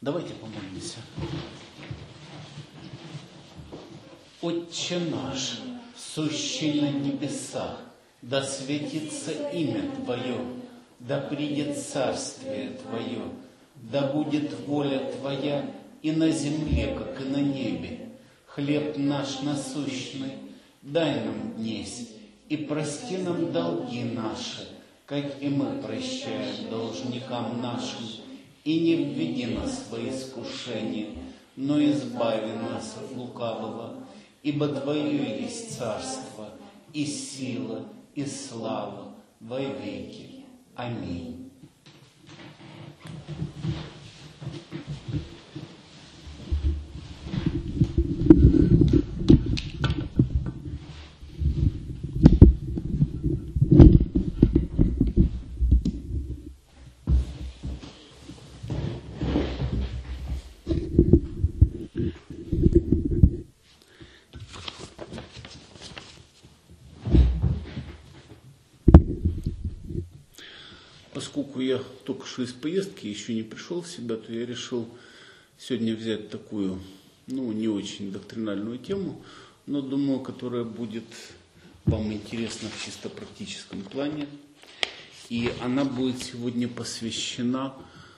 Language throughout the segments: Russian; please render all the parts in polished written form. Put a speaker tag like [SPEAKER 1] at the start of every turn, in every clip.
[SPEAKER 1] Давайте помолимся. Отче наш, сущий на небесах, да светится имя Твое, да придет царствие Твое, да будет воля Твоя и на земле, как и на небе. Хлеб наш насущный дай нам днесь, и прости нам долги наши, как и мы прощаем должникам нашим. И не введи нас во искушение, но избави нас от лукавого. Ибо Твое есть царство, и сила, и слава во веки. Аминь. Поскольку я только что из поездки, еще не пришел в себя, то я решил сегодня взять такую, не очень доктринальную тему, но думаю, которая будет вам интересна в чисто практическом плане. И она будет сегодня посвящена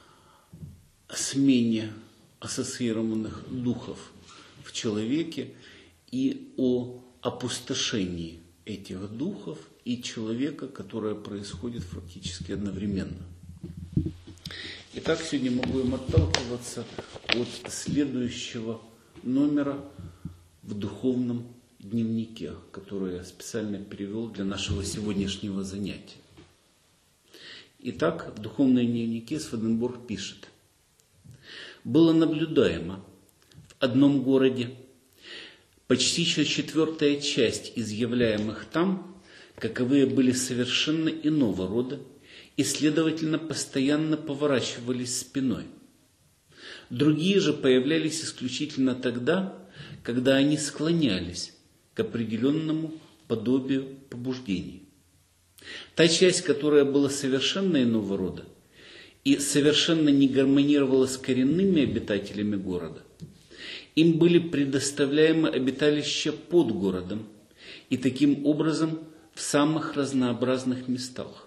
[SPEAKER 1] смене ассоциированных духов в человеке и о опустошении этих духов и человека, которое происходит фактически одновременно. Итак, сегодня мы будем отталкиваться от следующего номера в духовном дневнике, который я специально перевел для нашего сегодняшнего занятия. Итак, в духовном дневнике Сведенборг пишет: «Было наблюдаемо в одном городе почти четвертая часть изъявляемых там, каковые были совершенно иного рода и, следовательно, постоянно поворачивались спиной. Другие же появлялись исключительно тогда, когда они склонялись к определенному подобию побуждений. Та часть, которая была совершенно иного рода и совершенно не гармонировала с коренными обитателями города, им были предоставляемы обиталища под городом и таким образом в самых разнообразных местах.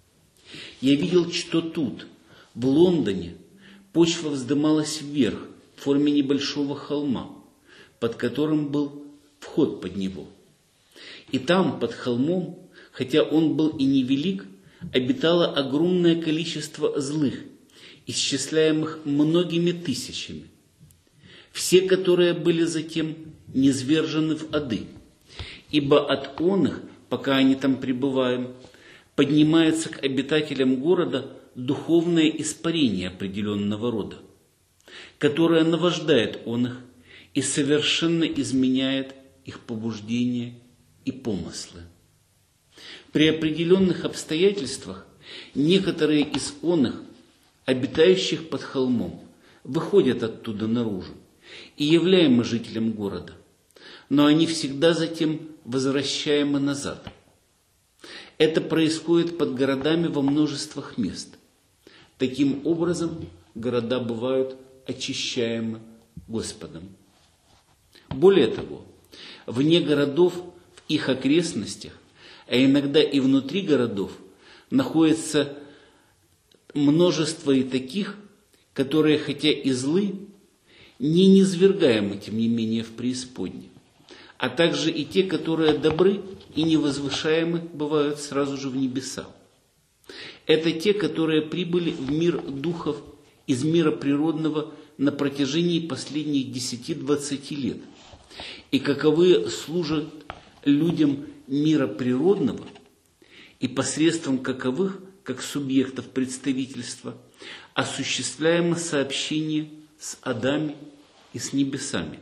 [SPEAKER 1] Я видел, что тут, в Лондоне, почва вздымалась вверх в форме небольшого холма, под которым был вход под него. И там, под холмом, хотя он был и невелик, обитало огромное количество злых, исчисляемых многими тысячами, все которые были затем низвержены в ады, ибо от оных, пока они там пребывают, поднимается к обитателям города духовное испарение определенного рода, которое наваждает оных и совершенно изменяет их побуждения и помыслы. При определенных обстоятельствах некоторые из оных, обитающих под холмом, выходят оттуда наружу и являемы жителям города, но они всегда затем возвращаемы назад. Это происходит под городами во множествах мест. Таким образом, города бывают очищаемы Господом. Более того, вне городов, в их окрестностях, а иногда и внутри городов, находится множество и таких, которые, хотя и злы, не низвергаемы, тем не менее, в преисподней, а также и те, которые добры и невозвышаемы, бывают сразу же в небеса. Это те, которые прибыли в мир духов из мира природного на протяжении последних 10-20 лет, и каковые служат людям мира природного, и посредством каковых, как субъектов представительства, осуществляемо сообщение с адами и с небесами.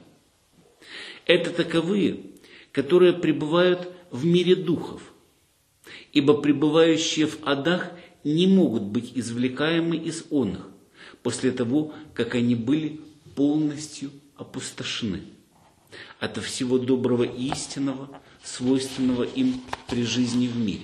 [SPEAKER 1] Это таковые, которые пребывают в мире духов, ибо пребывающие в адах не могут быть извлекаемы из оных после того, как они были полностью опустошены от всего доброго и истинного, свойственного им при жизни в мире.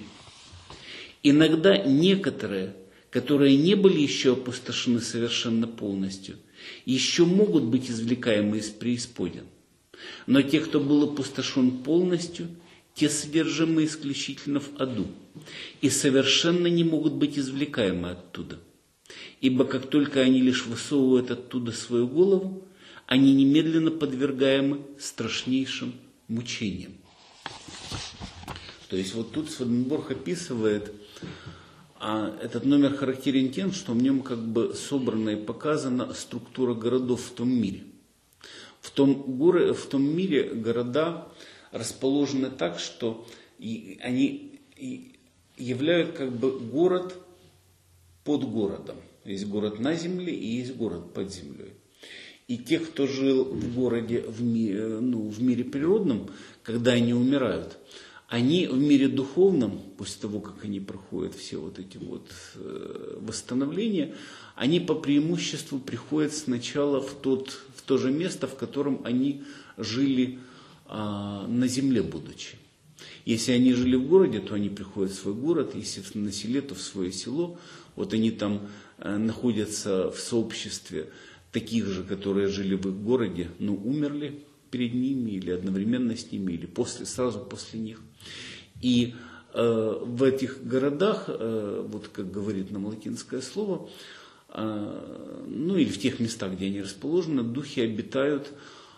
[SPEAKER 1] Иногда некоторые, которые не были еще опустошены совершенно полностью, еще могут быть извлекаемы из преисподин. Но те, кто был опустошен полностью, те содержимы исключительно в аду, и совершенно не могут быть извлекаемы оттуда. Ибо как только они лишь высовывают оттуда свою голову, они немедленно подвергаемы страшнейшим мучениям. То есть вот тут Сведенборг описывает, этот номер характерен тем, что в нем как бы собрана и показана структура городов в том мире. В том мире города расположены так, что они являют как бы город под городом. Есть город на земле и есть город под землей. И те, кто жил в городе, в мире природном, когда они умирают, они в мире духовном, после того, как они проходят все вот эти вот восстановления, они по преимуществу приходят сначала в то же место, в котором они жили на земле будучи. Если они жили в городе, то они приходят в свой город, если на селе, то в свое село. Вот они там находятся в сообществе таких же, которые жили в их городе, но умерли перед ними или одновременно с ними, или сразу после них. И в этих городах, вот как говорит нам латинское слово, или в тех местах, где они расположены, духи обитают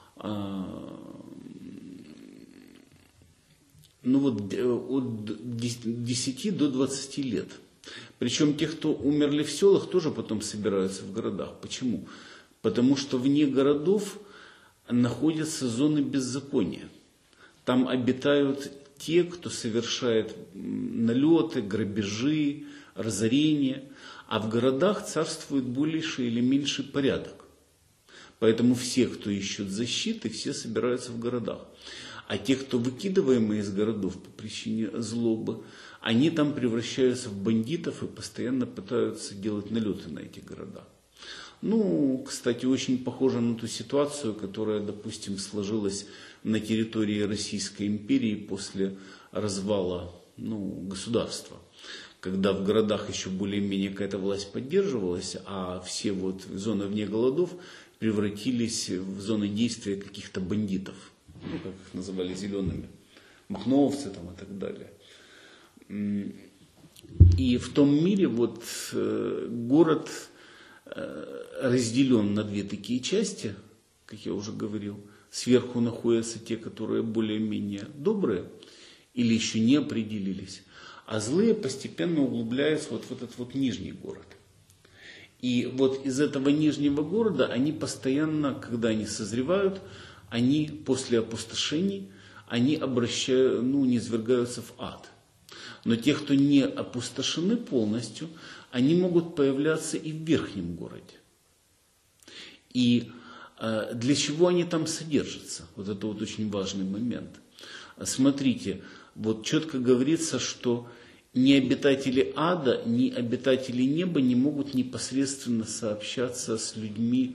[SPEAKER 1] от 10 до 20 лет. Причем те, кто умерли в селах, тоже потом собираются в городах. Почему? Потому что вне городов находятся зоны беззакония. Там обитают те, кто совершает налеты, грабежи, разорения. А в городах царствует больший или меньший порядок. Поэтому все, кто ищут защиты, все собираются в городах. А те, кто выкидываемые из городов по причине злобы, они там превращаются в бандитов и постоянно пытаются делать налеты на эти города. Кстати, очень похоже на ту ситуацию, которая, допустим, сложилась на территории Российской империи после развала государства. Когда в городах еще более-менее какая-то власть поддерживалась, а все зоны вне голодов превратились в зоны действия каких-то бандитов. Как их называли, зелеными, махновцы и так далее. И в том мире город разделен на две такие части, как я уже говорил. Сверху находятся те, которые более-менее добрые или еще не определились, а злые постепенно углубляются в этот нижний город. И из этого нижнего города они постоянно, когда они созревают, они после опустошений, они низвергаются в ад. Но те, кто не опустошены полностью, они могут появляться и в верхнем городе. И для чего они там содержатся? Это очень важный момент. Смотрите, четко говорится, что ни обитатели ада, ни обитатели неба не могут непосредственно сообщаться с людьми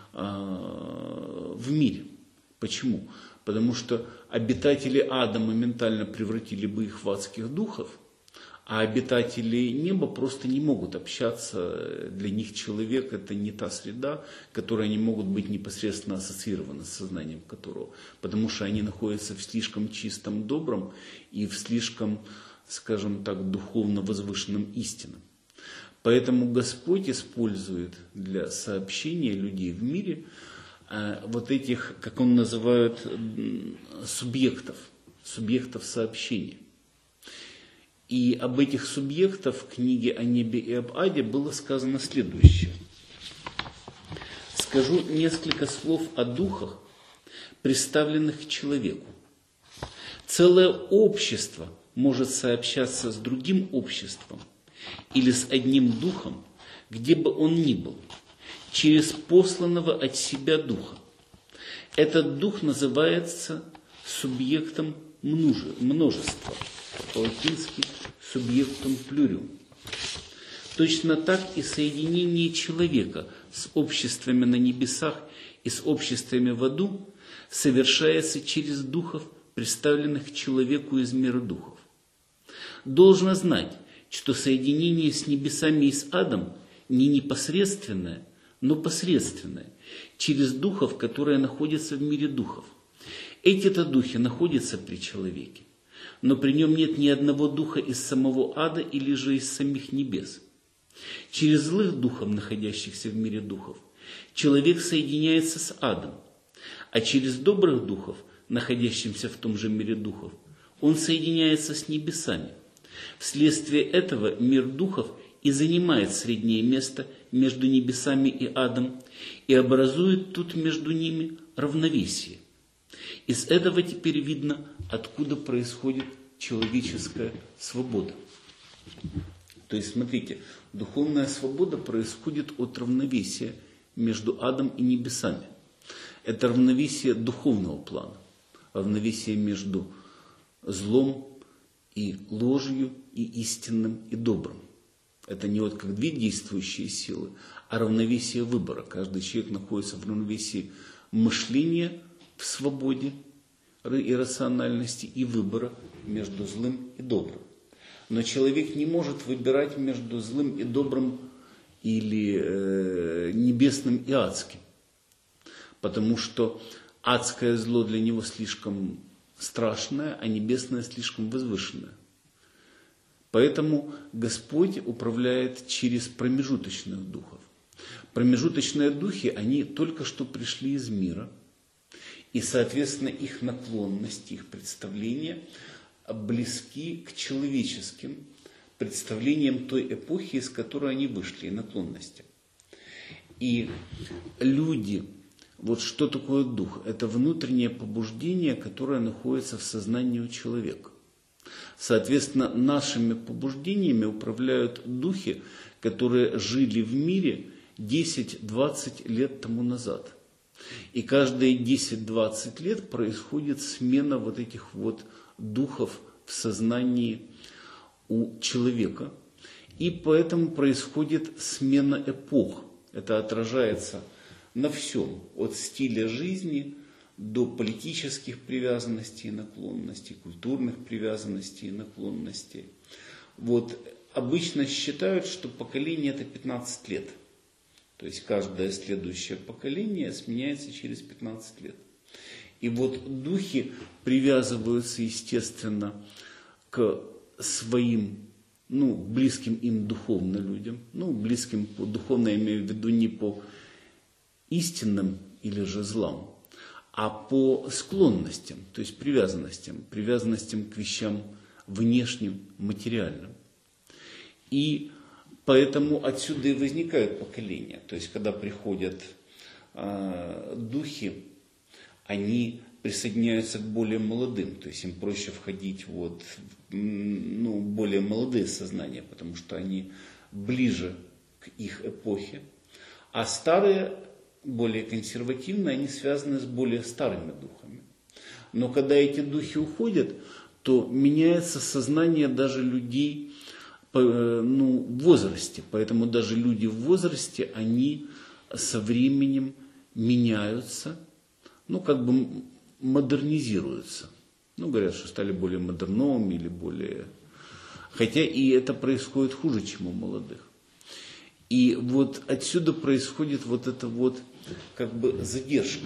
[SPEAKER 1] в мире. Почему? Потому что обитатели ада моментально превратили бы их в адских духов, а обитатели неба просто не могут общаться. Для них человек – это не та среда, которой они могут быть непосредственно ассоциированы с сознанием которого. Потому что они находятся в слишком чистом добром и в слишком, скажем так, духовно возвышенном истинном. Поэтому Господь использует для сообщения людей в мире этих, как он называет, субъектов сообщения. И об этих субъектах в книге о небе и об аде было сказано следующее. Скажу несколько слов о духах, представленных человеку. Целое общество может сообщаться с другим обществом или с одним духом, где бы он ни был, через посланного от себя духа. Этот дух называется субъектом множества, по-латински субъектом плюриум. Точно так и соединение человека с обществами на небесах и с обществами в аду совершается через духов, представленных человеку из мира духов. Должно знать, что соединение с небесами и с адом не непосредственное, но посредственное, через духов, которые находятся в мире духов. Эти-то духи находятся при человеке, но при нем нет ни одного духа из самого ада или же из самих небес. Через злых духов, находящихся в мире духов, человек соединяется с адом, а через добрых духов, находящихся в том же мире духов, он соединяется с небесами. Вследствие этого мир духов и занимает среднее место между небесами и адом и образует тут между ними равновесие. Из этого теперь видно, откуда происходит человеческая свобода. То есть, смотрите, духовная свобода происходит от равновесия между адом и небесами. Это равновесие духовного плана, равновесие между злом и ложью, и истинным, и добрым. Это не вот как две действующие силы, а равновесие выбора. Каждый человек находится в равновесии мышления, в свободе и рациональности, и выбора между злым и добрым. Но человек не может выбирать между злым и добрым или небесным и адским. Потому что адское зло для него слишком страшное, а небесное слишком возвышенное. Поэтому Господь управляет через промежуточных духов. Промежуточные духи, они только что пришли из мира. И, соответственно, их наклонности, их представления близки к человеческим представлениям той эпохи, из которой они вышли, и наклонности. И люди, вот что такое дух? Это внутреннее побуждение, которое находится в сознании у человека. Соответственно, нашими побуждениями управляют духи, которые жили в мире 10-20 лет тому назад. И каждые 10-20 лет происходит смена вот этих вот духов в сознании у человека. И поэтому происходит смена эпох. Это отражается на всем, от стиля жизни до политических привязанностей и наклонностей, культурных привязанностей и наклонностей. Вот обычно считают, что поколение это 15 лет. То есть каждое следующее поколение сменяется через 15 лет. И вот духи привязываются, естественно, к своим, близким им духовно людям. Близким по духовно я имею в виду не по истинным или же злам, а по склонностям, то есть привязанностям к вещам внешним, материальным. И поэтому отсюда и возникают поколения. То есть, когда приходят духи, они присоединяются к более молодым. То есть, им проще входить в более молодые сознания, потому что они ближе к их эпохе. А старые, более консервативные, они связаны с более старыми духами. Но когда эти духи уходят, то меняется сознание даже людей в возрасте. Поэтому даже люди в возрасте, они со временем меняются, модернизируются. Говорят, что стали более модерновыми или более... Хотя и это происходит хуже, чем у молодых. И вот отсюда происходит вот эта вот задержка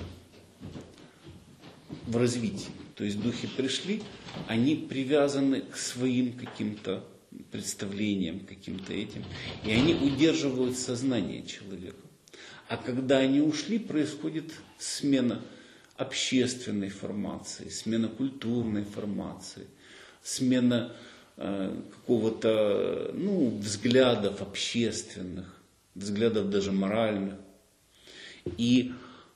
[SPEAKER 1] в развитии. То есть духи пришли, они привязаны к своим каким-то представлениям, каким-то этим, и они удерживают сознание человека. А когда они ушли, происходит смена общественной формации, смена культурной формации, смена какого-то, взглядов общественных, взглядов даже моральных. И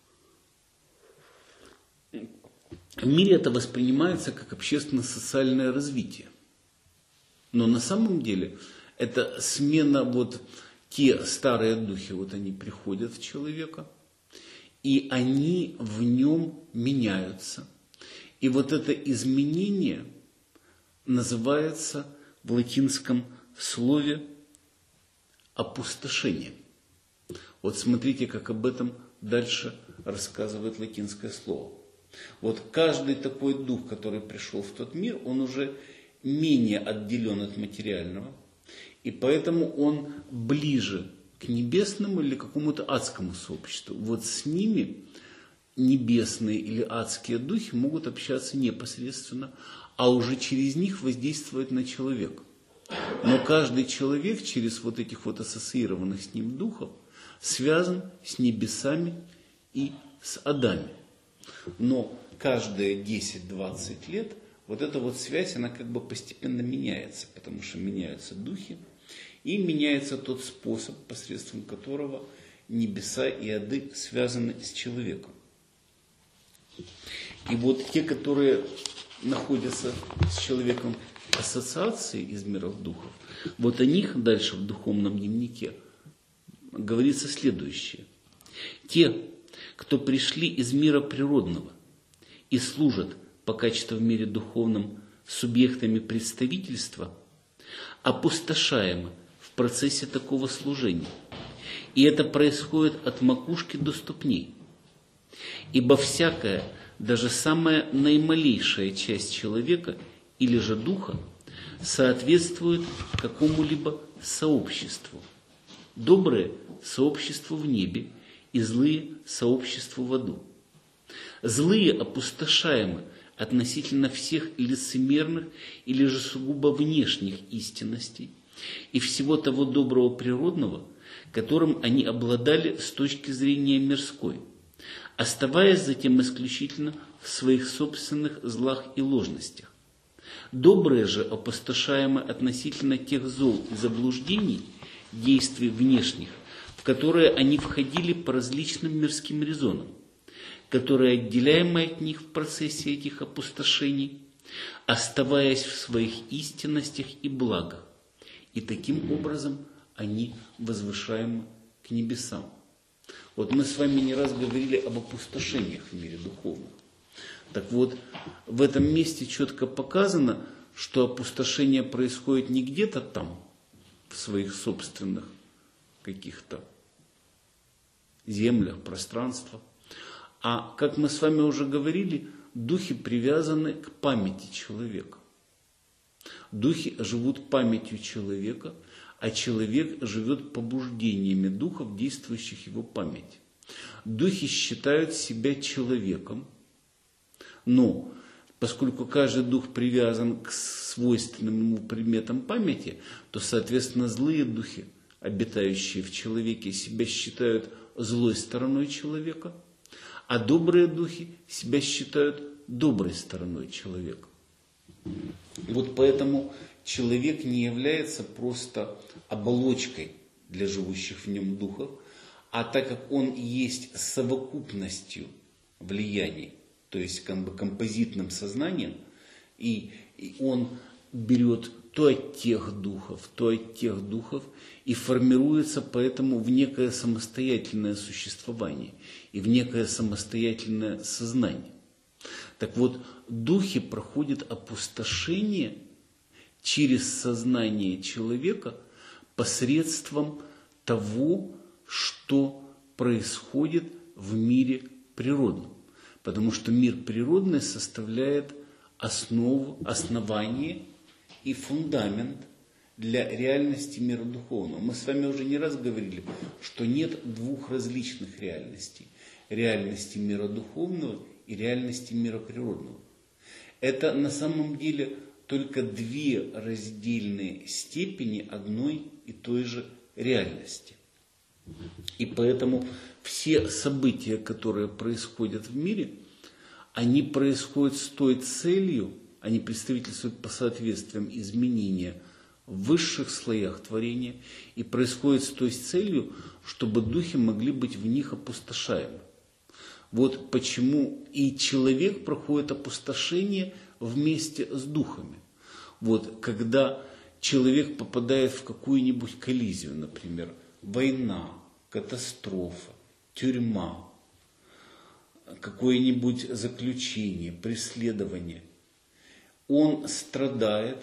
[SPEAKER 1] в мире это воспринимается как общественно-социальное развитие. Но на самом деле это смена, те старые духи, они приходят в человека, и они в нем меняются. И вот это изменение называется в латинском слове опустошение. Вот смотрите, как об этом дальше рассказывает латинское слово. Вот каждый такой дух, который пришел в тот мир, он уже менее отделен от материального, и поэтому он ближе к небесному или какому-то адскому сообществу. Вот с ними небесные или адские духи могут общаться непосредственно, а уже через них воздействовать на человека. Но каждый человек через вот этих вот ассоциированных с ним духов связан с небесами и с адами. Но каждые 10-20 лет вот эта вот связь, она как бы постепенно меняется, потому что меняются духи, и меняется тот способ, посредством которого небеса и ады связаны с человеком. И вот те, которые находятся с человеком в ассоциации из миров духов, вот о них дальше в духовном дневнике говорится следующее. Те, кто пришли из мира природного и служат пока что в мире духовном субъектами представительства, опустошаемы в процессе такого служения. И это происходит от макушки до ступней. Ибо всякая, даже самая наималейшая часть человека или же духа соответствует какому-либо сообществу. Добрые – сообществу в небе, и злые – сообществу в аду. Злые опустошаемы относительно всех лицемерных или же сугубо внешних истинностей и всего того доброго природного, которым они обладали с точки зрения мирской, оставаясь затем исключительно в своих собственных злах и ложностях. Добрые же опустошаемы относительно тех зол и заблуждений, действий внешних, в которые они входили по различным мирским резонам, которые, отделяемые от них в процессе этих опустошений, оставаясь в своих истинностях и благах, и таким образом они возвышаемы к небесам. Вот мы с вами не раз говорили об опустошениях в мире духовном. Так вот, в этом месте четко показано, что опустошение происходит не где-то там, в своих собственных каких-то землях, пространствах, а, как мы с вами уже говорили, духи привязаны к памяти человека. Духи живут памятью человека, а человек живет побуждениями духов, действующих в его памяти. Духи считают себя человеком, но поскольку каждый дух привязан к свойственным ему предметам памяти, то, соответственно, злые духи, обитающие в человеке, себя считают злой стороной человека, а добрые духи себя считают доброй стороной человека. Вот поэтому человек не является просто оболочкой для живущих в нем духов, а так как он есть совокупностью влияний, то есть как бы композитным сознанием, и он берет то от тех духов, то от тех духов, и формируется поэтому в некое самостоятельное существование и в некое самостоятельное сознание. Так вот, духи проходят опустошение через сознание человека посредством того, что происходит в мире природном. Потому что мир природный составляет основу, основание и фундамент для реальности мира духовного. Мы с вами уже не раз говорили, что нет двух различных реальностей. Реальности мира духовного и реальности мира природного. Это на самом деле только две раздельные степени одной и той же реальности. И поэтому все события, которые происходят в мире, они происходят с той целью, они представительствуют по соответствиям изменения в высших слоях творения и происходят с той целью, чтобы духи могли быть в них опустошаемы. Вот почему и человек проходит опустошение вместе с духами. Вот когда человек попадает в какую-нибудь коллизию, например, война, катастрофа, тюрьма, какое-нибудь заключение, преследование, он страдает,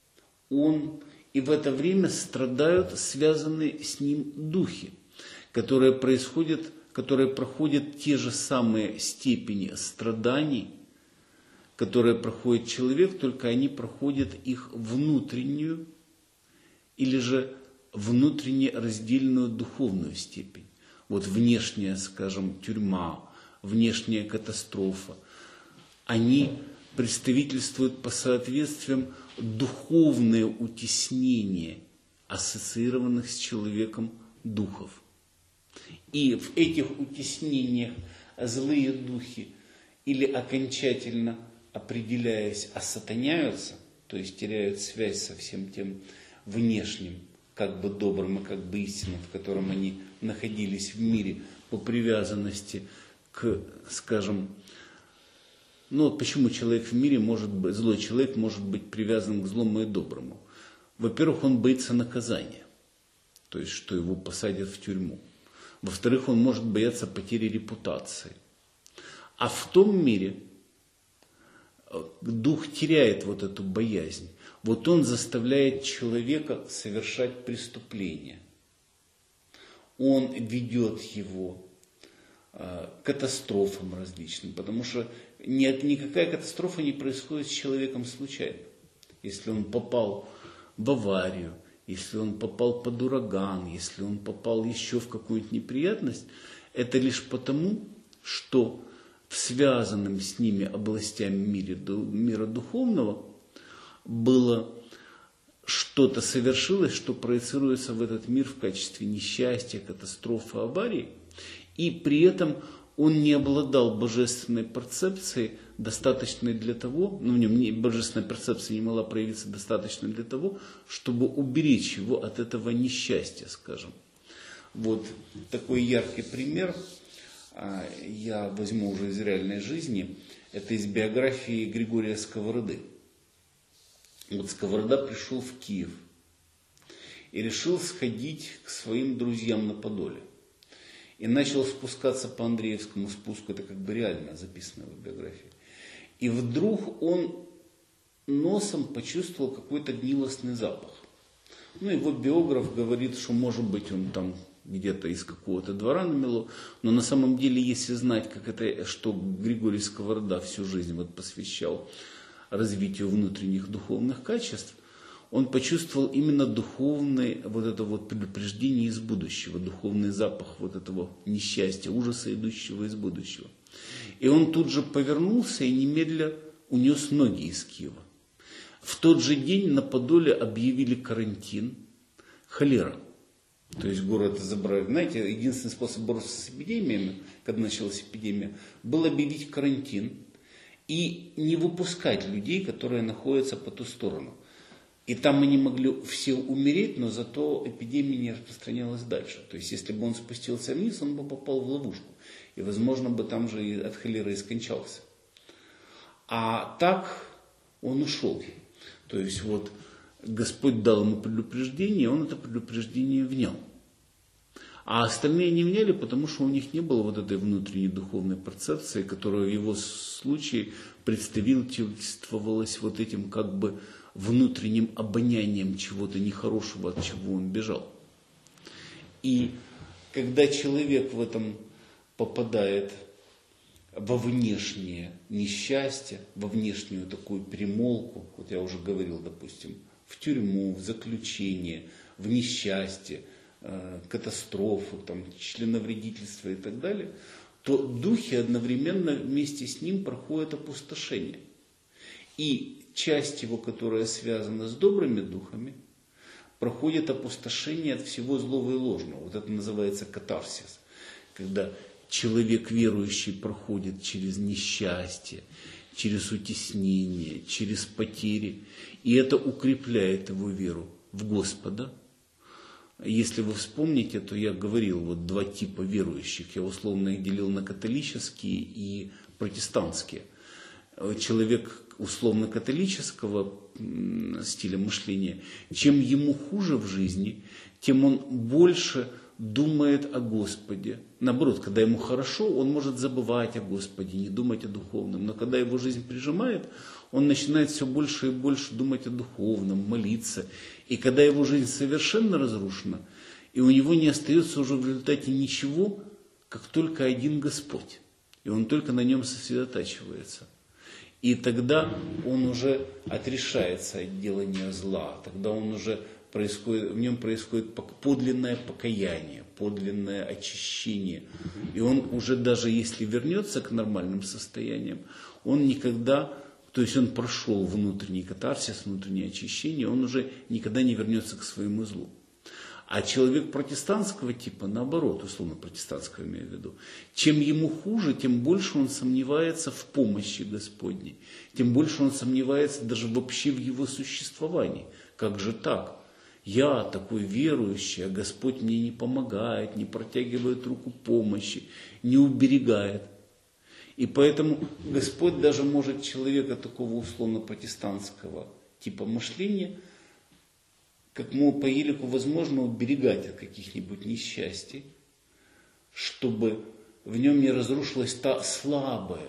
[SPEAKER 1] и в это время страдают связанные с ним духи, которые проходят те же самые степени страданий, которые проходит человек, только они проходят их внутреннюю или же внутренне раздельную духовную степень. Вот внешняя, скажем, тюрьма, внешняя катастрофа, они представительствуют по соответствиям духовное утеснение ассоциированных с человеком духов. И в этих утеснениях злые духи или окончательно определяясь осатаняются, то есть теряют связь со всем тем внешним, как бы добрым и как бы истинным, в котором они находились в мире по привязанности к, скажем, ну почему человек в мире может быть, злой человек может быть привязан к злому и доброму? Во-первых, он боится наказания, то есть что его посадят в тюрьму. Во-вторых, он может бояться потери репутации. А в том мире дух теряет вот эту боязнь. Вот он заставляет человека совершать преступление. Он ведет его к катастрофам различным, потому что никакая катастрофа не происходит с человеком случайно. Если он попал в аварию, если он попал под ураган, если он попал еще в какую-нибудь неприятность, это лишь потому, что в связанном с ними областями мира духовного было что-то совершилось, что проецируется в этот мир в качестве несчастья, катастрофы, аварии, и при этом он не обладал божественной перцепцией, достаточной для того, в нем божественная перцепция не могла проявиться достаточно для того, чтобы уберечь его от этого несчастья, скажем. Вот такой яркий пример я возьму уже из реальной жизни. Это из биографии Григория Сковороды. Вот Сковорода пришел в Киев и решил сходить к своим друзьям на Подоле. И начал спускаться по Андреевскому спуску, это как бы реально записано в биографии. И вдруг он носом почувствовал какой-то гнилостный запах. Ну, его биограф говорит, что может быть он там где-то из какого-то двора намело, но на самом деле, если знать, как это, что Григорий Сковорода всю жизнь вот посвящал развитию внутренних духовных качеств, он почувствовал именно духовное вот это вот предупреждение из будущего, духовный запах вот этого несчастья, ужаса, идущего из будущего. И он тут же повернулся и немедля унес ноги из Киева. В тот же день на Подоле объявили карантин, холера. То есть город забрали. Знаете, единственный способ бороться с эпидемиями, когда началась эпидемия, был объявить карантин и не выпускать людей, которые находятся по ту сторону. И там они могли все умереть, но зато эпидемия не распространялась дальше. То есть, если бы он спустился вниз, он бы попал в ловушку. И, возможно, бы там же и от холеры и скончался. А так он ушел. То есть, вот Господь дал ему предупреждение, и он это предупреждение внял. А остальные не вняли, потому что у них не было вот этой внутренней духовной перцепции, которая в его случае представительствовалась вот этим как бы внутренним обонянием чего-то нехорошего, от чего он бежал. И когда человек в этом попадает во внешнее несчастье, во внешнюю такую перемолку, вот я уже говорил, допустим, в тюрьму, в заключение, в несчастье, катастрофу, там, членовредительство и так далее, то духи одновременно вместе с ним проходят опустошение. И часть его, которая связана с добрыми духами, проходит опустошение от всего злого и ложного. Вот это называется катарсис. Когда человек верующий проходит через несчастье, через утеснение, через потери. И это укрепляет его веру в Господа. Если вы вспомните, то я говорил, вот два типа верующих. Я условно их делил на католические и протестантские. Человек условно-католического стиля мышления, чем ему хуже в жизни, тем он больше думает о Господе. Наоборот, когда ему хорошо, он может забывать о Господе, не думать о духовном. Но когда его жизнь прижимает, он начинает все больше и больше думать о духовном, молиться. И когда его жизнь совершенно разрушена, и у него не остается уже в результате ничего, как только один Господь. И он только на нем сосредотачивается. И тогда он уже отрешается от делания зла, тогда он уже в нем происходит подлинное покаяние, подлинное очищение. И он уже даже если вернется к нормальным состояниям, он никогда, то есть он прошел внутренний катарсис, внутреннее очищение, он уже никогда не вернется к своему злу. А человек протестантского типа, наоборот, условно протестантского имею в виду, чем ему хуже, тем больше он сомневается в помощи Господней, тем больше он сомневается даже вообще в его существовании. Как же так? Я такой верующий, а Господь мне не помогает, не протягивает руку помощи, не уберегает. И поэтому Господь даже может человека такого условно-протестантского типа мышления, как по елику возможно, уберегать от каких-нибудь несчастий, чтобы в нем не разрушилась та слабая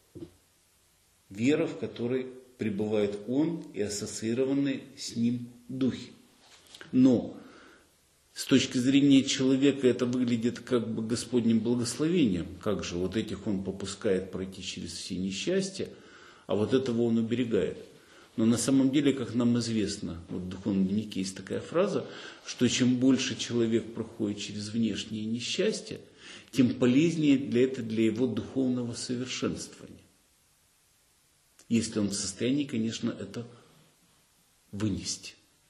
[SPEAKER 1] вера, в которой пребывает он и ассоциированные с ним духи. Но с точки зрения человека это выглядит как бы Господним благословением. Как же вот этих он попускает пройти через все несчастья, а вот этого он уберегает. Но на самом деле, как нам известно, вот в духовном дневнике есть такая фраза, что чем больше человек проходит через внешние несчастья, тем полезнее для его духовного совершенствования. Если он в состоянии, конечно, это вынести.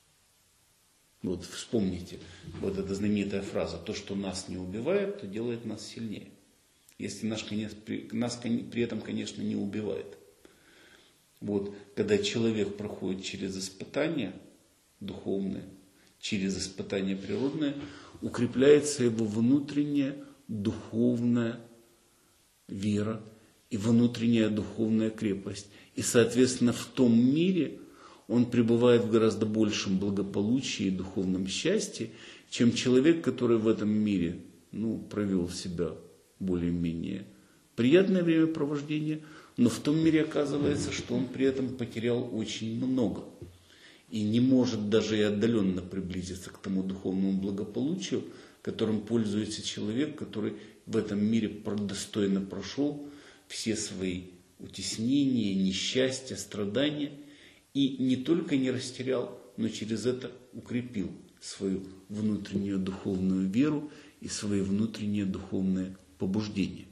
[SPEAKER 1] Вот вспомните, вот эта знаменитая фраза: то, что нас не убивает, то делает нас сильнее. Если нас при этом, конечно, не убивает. Вот, когда человек проходит через испытания духовные, через испытания природные, укрепляется его внутренняя духовная вера и внутренняя духовная крепость. И, соответственно, в том мире он пребывает в гораздо большем благополучии и духовном счастье, чем человек, который в этом мире провел себя более-менее приятное времяпровождение, но в том мире оказывается, что он при этом потерял очень много. И не может даже и отдаленно приблизиться к тому духовному благополучию, которым пользуется человек, который в этом мире достойно прошел все свои утеснения, несчастья, страдания, и не только не растерял, но через это укрепил свою внутреннюю духовную веру и свои внутренние духовные побуждения.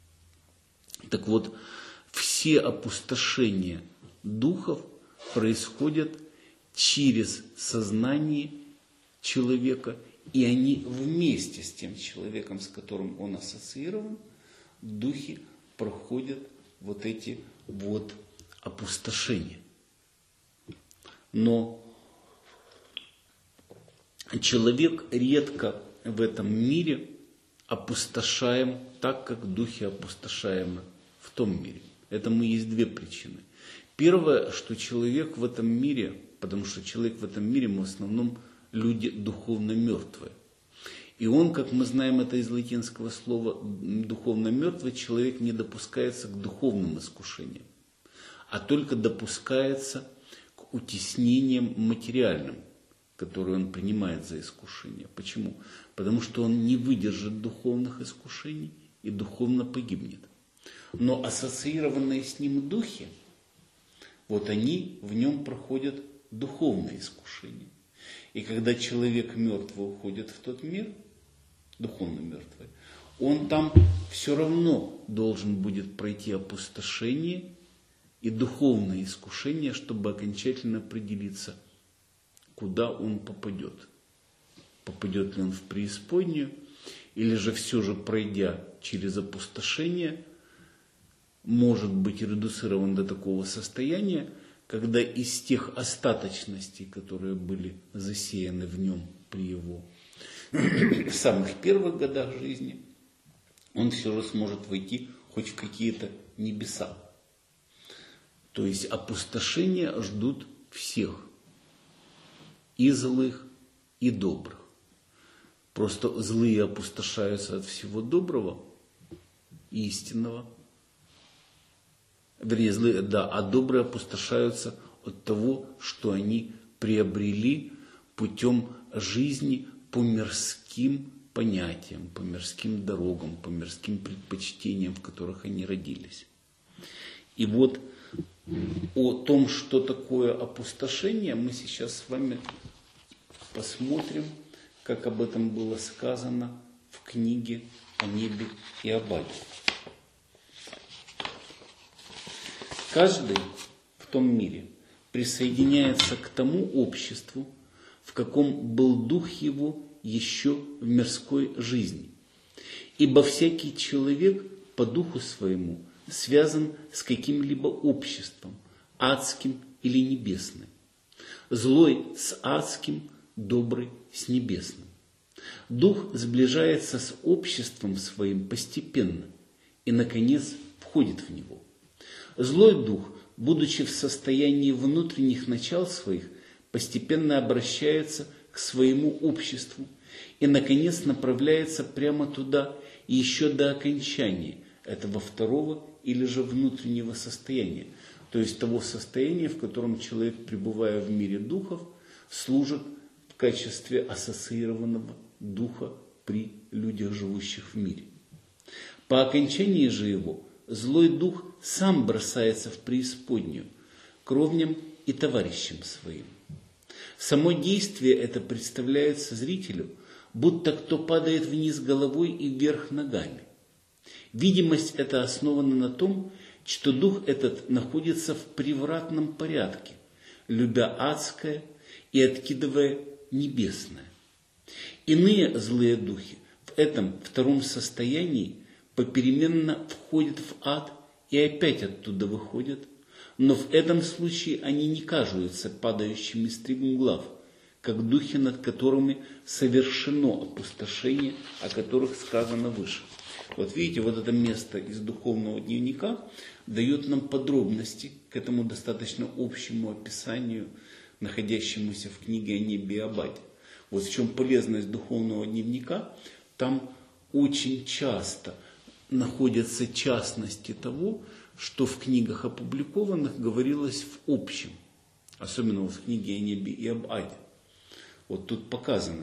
[SPEAKER 1] Так вот, все опустошения духов происходят через сознание человека, и они вместе с тем человеком, с которым он ассоциирован, духи проходят вот эти вот опустошения. Но человек редко в этом мире опустошаем так, как духи опустошаемы в том мире. Этому есть две причины. Первое, что человек в этом мире, потому что человек в этом мире, мы в основном люди духовно мертвые. И он, как мы знаем это из латинского слова, духовно мертвый человек не допускается к духовным искушениям, а только допускается к утеснениям материальным, которые он принимает за искушение. Почему? Потому что он не выдержит духовных искушений и духовно погибнет. Но ассоциированные с ним духи, вот они в нем проходят духовные искушения. И когда человек мертвый уходит в тот мир, духовно мертвый, он там все равно должен будет пройти опустошение и духовное искушение, чтобы окончательно определиться, куда он попадет. Попадет ли он в преисподнюю, или же все же, пройдя через опустошение, может быть редуцирован до такого состояния, когда из тех остаточностей, которые были засеяны в нем при его самых первых годах жизни, он все же сможет войти хоть в какие-то небеса. То есть опустошения ждут всех, и злых, и добрых. Просто злые опустошаются от всего доброго, истинного, а добрые опустошаются от того, что они приобрели путем жизни по мирским понятиям, по мирским дорогам, по мирским предпочтениям, в которых они родились. И вот о том, что такое опустошение, мы сейчас с вами посмотрим, как об этом было сказано в книге о небе и об аде. Каждый в том мире присоединяется к тому обществу, в каком был дух его еще в мирской жизни. Ибо всякий человек по духу своему связан с каким-либо обществом, адским или небесным. Злой с адским, добрый с небесным. Дух сближается с обществом своим постепенно и, наконец, входит в него. Злой дух, будучи в состоянии внутренних начал своих, постепенно обращается к своему обществу и, наконец, направляется прямо туда еще до окончания этого второго или же внутреннего состояния, то есть того состояния, в котором человек, пребывая в мире духов, служит в качестве ассоциированного духа при людях, живущих в мире. По окончании же его злой дух сам бросается в преисподнюю, к ровням и товарищам своим. Само действие это представляется зрителю, будто кто падает вниз головой и вверх ногами. Видимость эта основана на том, что дух этот находится в превратном порядке, любя адское и откидывая небесное. Иные злые духи в этом втором состоянии попеременно входят в ад и опять оттуда выходят, но в этом случае они не кажутся падающими стремглав, как духи, над которыми совершено опустошение, о которых сказано выше. Вот видите, вот это место из духовного дневника дает нам подробности к этому достаточно общему описанию, находящемуся в книге о небе и об аде. Вот в чем полезность духовного дневника. Там очень часто находятся частности того, что в книгах опубликованных говорилось в общем. Особенно вот в книге о небе и об аде. Вот тут показано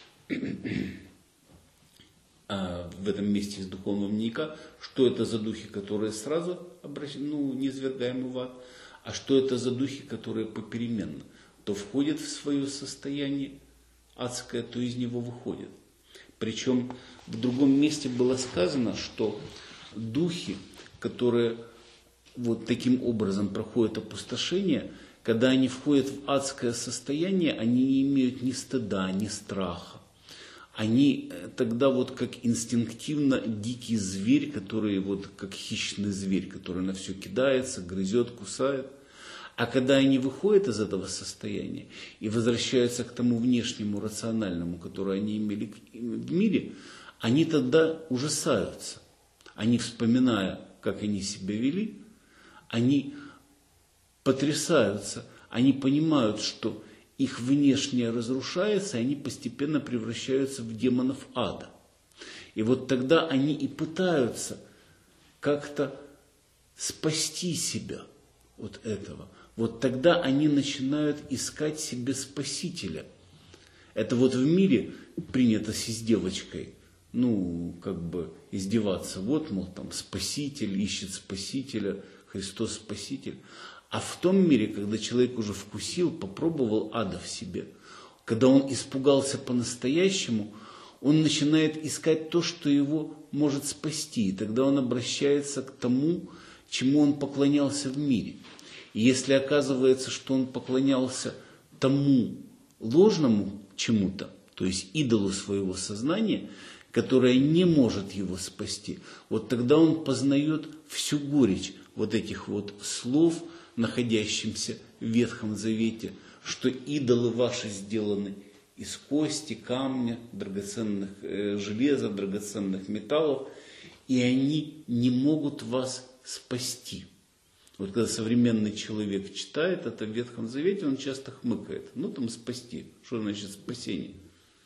[SPEAKER 1] в этом месте из духовного дневника, что это за духи, которые сразу низвергаемы в ад, а что это за духи, которые попеременно то входят в свое состояние адское, то из него выходят. Причем в другом месте было сказано, что духи, которые вот таким образом проходят опустошение, когда они входят в адское состояние, они не имеют ни стыда, ни страха. Они тогда вот как инстинктивно дикий зверь, который вот как хищный зверь, который на все кидается, грызет, кусает. А когда они выходят из этого состояния и возвращаются к тому внешнему рациональному, которое они имели в мире, они тогда ужасаются. Они, вспоминая, как они себя вели, они потрясаются, они понимают, что их внешнее разрушается, и они постепенно превращаются в демонов ада. И вот тогда они и пытаются как-то спасти себя от этого. Вот тогда они начинают искать себе спасителя. Это вот в мире принято с издевочкой, издеваться. Вот, мол, там спаситель ищет спасителя, Христос спаситель. А в том мире, когда человек уже вкусил, попробовал ада в себе, когда он испугался по-настоящему, он начинает искать то, что его может спасти. И тогда он обращается к тому, чему он поклонялся в мире. И если оказывается, что он поклонялся тому ложному чему-то, то есть идолу своего сознания, которое не может его спасти, вот тогда он познает всю горечь вот этих вот слов, находящимся в Ветхом Завете, что идолы ваши сделаны из кости, камня, драгоценных железа, драгоценных металлов, и они не могут вас спасти. Вот когда современный человек читает это в Ветхом Завете, он часто хмыкает. Там спасти. Что значит спасение?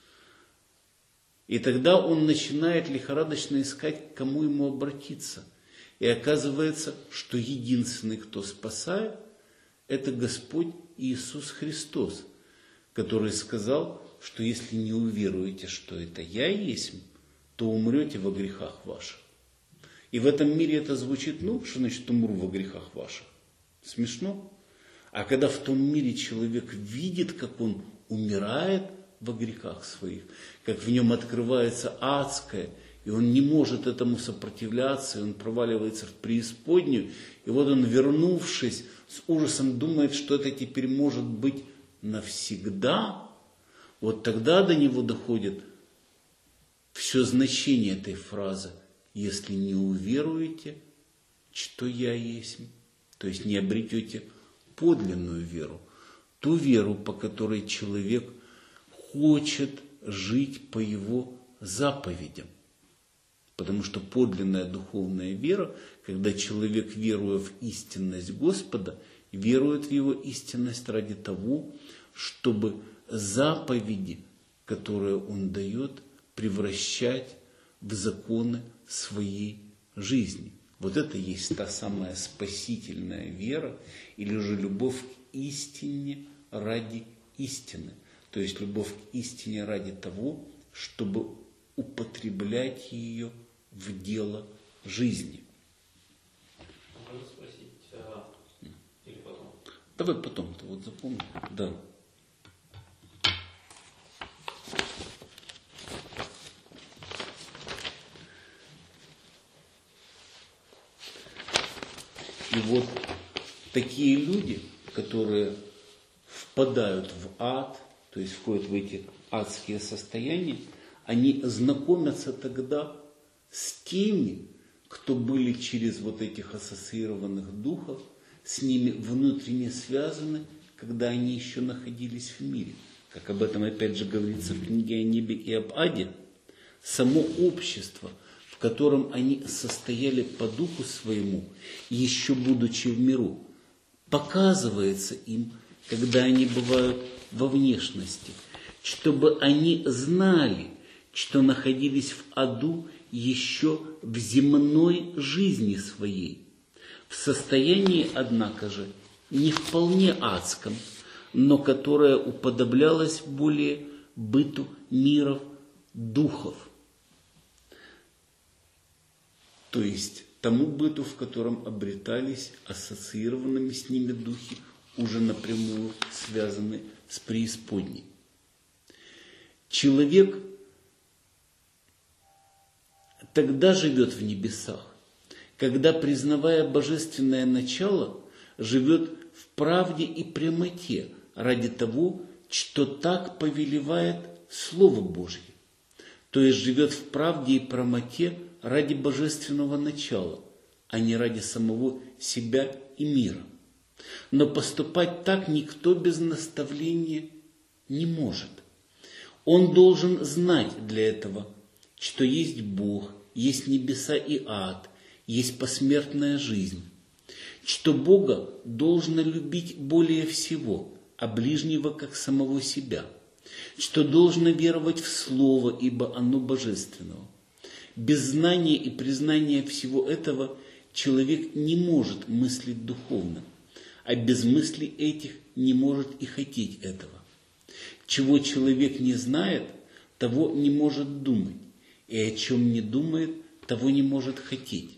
[SPEAKER 1] И тогда он начинает лихорадочно искать, к кому ему обратиться. И оказывается, что единственный, кто спасает, это Господь Иисус Христос, который сказал, что если не уверуете, что это Я есть, то умрете во грехах ваших. И в этом мире это звучит, что значит умру во грехах ваших? Смешно. А когда в том мире человек видит, как он умирает во грехах своих, как в нем открывается адское, и он не может этому сопротивляться, и он проваливается в преисподнюю, и вот он, вернувшись, с ужасом думает, что это теперь может быть навсегда. Вот тогда до него доходит все значение этой фразы: «Если не уверуете, что я есть», то есть не обретете подлинную веру, ту веру, по которой человек хочет жить по его заповедям. Потому что подлинная духовная вера, когда человек, веруя в истинность Господа, верует в его истинность ради того, чтобы заповеди, которые он дает, превращать в законы своей жизни. Вот это есть та самая спасительная вера, или же любовь к истине ради истины. То есть любовь к истине ради того, чтобы употреблять ее в дело жизни.
[SPEAKER 2] Можно спросить, или потом?
[SPEAKER 1] Давай потом, ты вот запомни. Да. И вот такие люди, которые впадают в ад, то есть входят в эти адские состояния, они знакомятся тогда с теми, кто были через вот этих ассоциированных духов, с ними внутренне связаны, когда они еще находились в мире. Как об этом опять же говорится в книге о небе и об аде, само общество, в котором они состояли по духу своему, еще будучи в миру, показывается им, когда они бывают во внешности, чтобы они знали, что находились в аду еще в земной жизни своей, в состоянии, однако же, не вполне адском, но которое уподоблялось более быту миров духов. То есть тому быту, в котором обретались ассоциированными с ними духи, уже напрямую связаны с преисподней. Человек тогда живет в небесах, когда, признавая божественное начало, живет в правде и прямоте ради того, что так повелевает Слово Божье. То есть живет в правде и прямоте ради божественного начала, а не ради самого себя и мира. Но поступать так никто без наставления не может. Он должен знать для этого, что есть Бог, есть небеса и ад, есть посмертная жизнь, что Бога должно любить более всего, а ближнего как самого себя, что должно веровать в Слово, ибо оно божественного. Без знания и признания всего этого человек не может мыслить духовно, а без мыслей этих не может и хотеть этого. Чего человек не знает, того не может думать, и о чем не думает, того не может хотеть.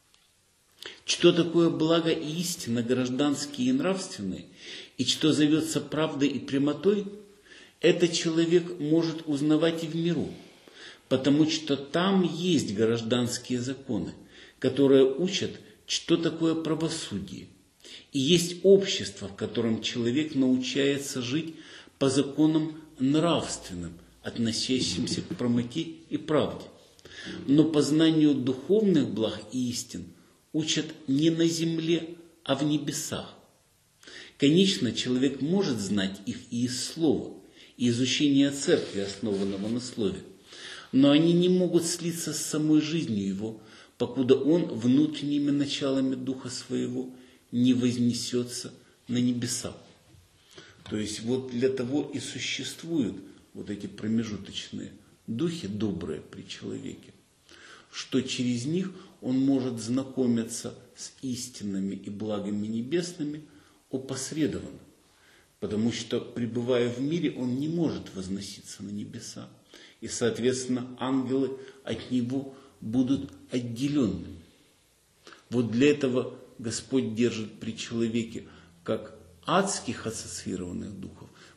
[SPEAKER 1] Что такое благо и истина, гражданские и нравственные, и что зовется правдой и прямотой, это человек может узнавать и в миру, потому что там есть гражданские законы, которые учат, что такое правосудие. И есть общество, в котором человек научается жить по законам нравственным, относящимся к прямоте и правде. Но познанию духовных благ и истин учат не на земле, а в небесах. Конечно, человек может знать их и из слова, и изучения церкви, основанного на слове, но они не могут слиться с самой жизнью его, покуда он внутренними началами духа своего не вознесется на небеса. То есть вот для того и существуют вот эти промежуточные духи, добрые при человеке, что через них он может знакомиться с истинами и благами небесными опосредованно. Потому что, пребывая в мире, он не может возноситься на небеса. И, соответственно, ангелы от него будут отделенными. Вот для этого Господь держит при человеке как адских ассоциированных духов,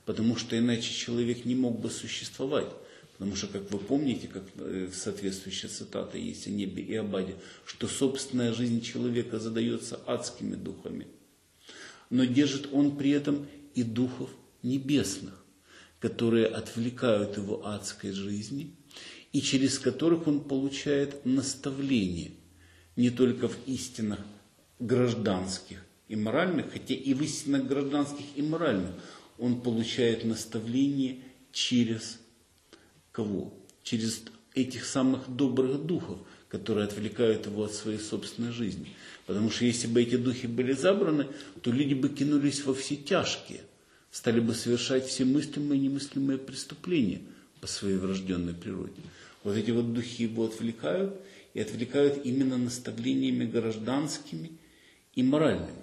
[SPEAKER 1] потому что иначе человек не мог бы существовать. Потому что, как вы помните, как соответствующая цитата есть о небе и об аде, что собственная жизнь человека задается адскими духами. Но держит он при этом и духов небесных, которые отвлекают его адской жизни, и через которых он получает наставление не только в истинах гражданских и моральных, хотя и в истинах гражданских и моральных он получает наставление через кого? Через этих самых добрых духов, которые отвлекают его от своей собственной жизни. Потому что если бы эти духи были забраны, то люди бы кинулись во все тяжкие, стали бы совершать все мыслимые и немыслимые преступления по своей врожденной природе. Вот эти вот духи его отвлекают, и отвлекают именно наставлениями гражданскими и моральными.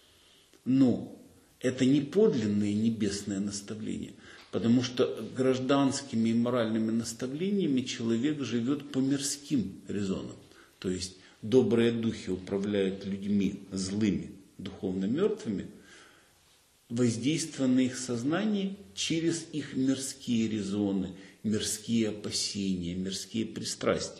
[SPEAKER 1] Но это не подлинные небесные наставления, потому что гражданскими и моральными наставлениями человек живет по мирским резонам. То есть добрые духи управляют людьми злыми, духовно мертвыми, воздействуя на их сознание через их мирские резоны, мирские опасения, мирские пристрастия.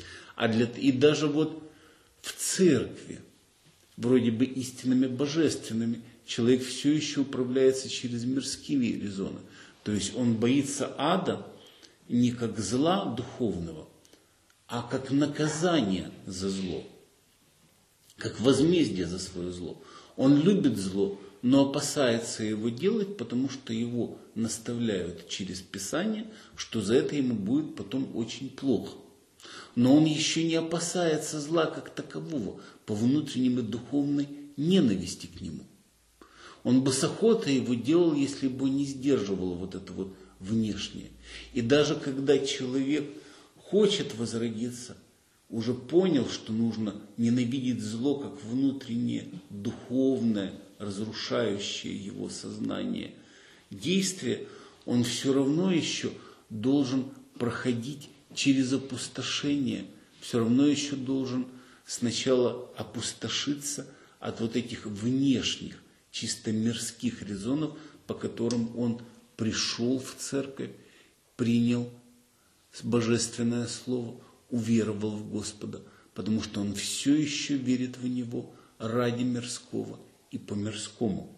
[SPEAKER 1] И даже вот в церкви, вроде бы истинами божественными, человек все еще управляется через мирские резоны. То есть он боится ада не как зла духовного, а как наказание за зло, как возмездие за свое зло. Он любит зло, но опасается его делать, потому что его наставляют через Писание, что за это ему будет потом очень плохо. Но он еще не опасается зла как такового, по внутренней и духовной ненависти к нему. Он бы с охотой его делал, если бы не сдерживал вот это вот внешнее. И даже когда человек хочет возродиться, уже понял, что нужно ненавидеть зло как внутреннее, духовное, разрушающее его сознание действие, он все равно еще должен проходить через опустошение, все равно еще должен сначала опустошиться от вот этих внешних, чисто мирских резонов, по которым он пришел в церковь, принял божественное слово, уверовал в Господа, потому что он все еще верит в Него ради мирского и по мирскому.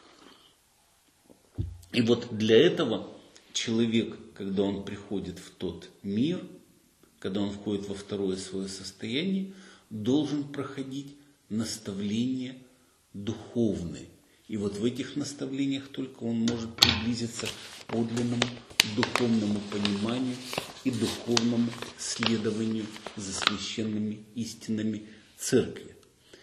[SPEAKER 1] И вот для этого человек, когда он приходит в тот мир, когда он входит во второе свое состояние, должен проходить наставления духовные. И вот в этих наставлениях только он может приблизиться к подлинному духовному пониманию и духовному следованию за священными истинами церкви.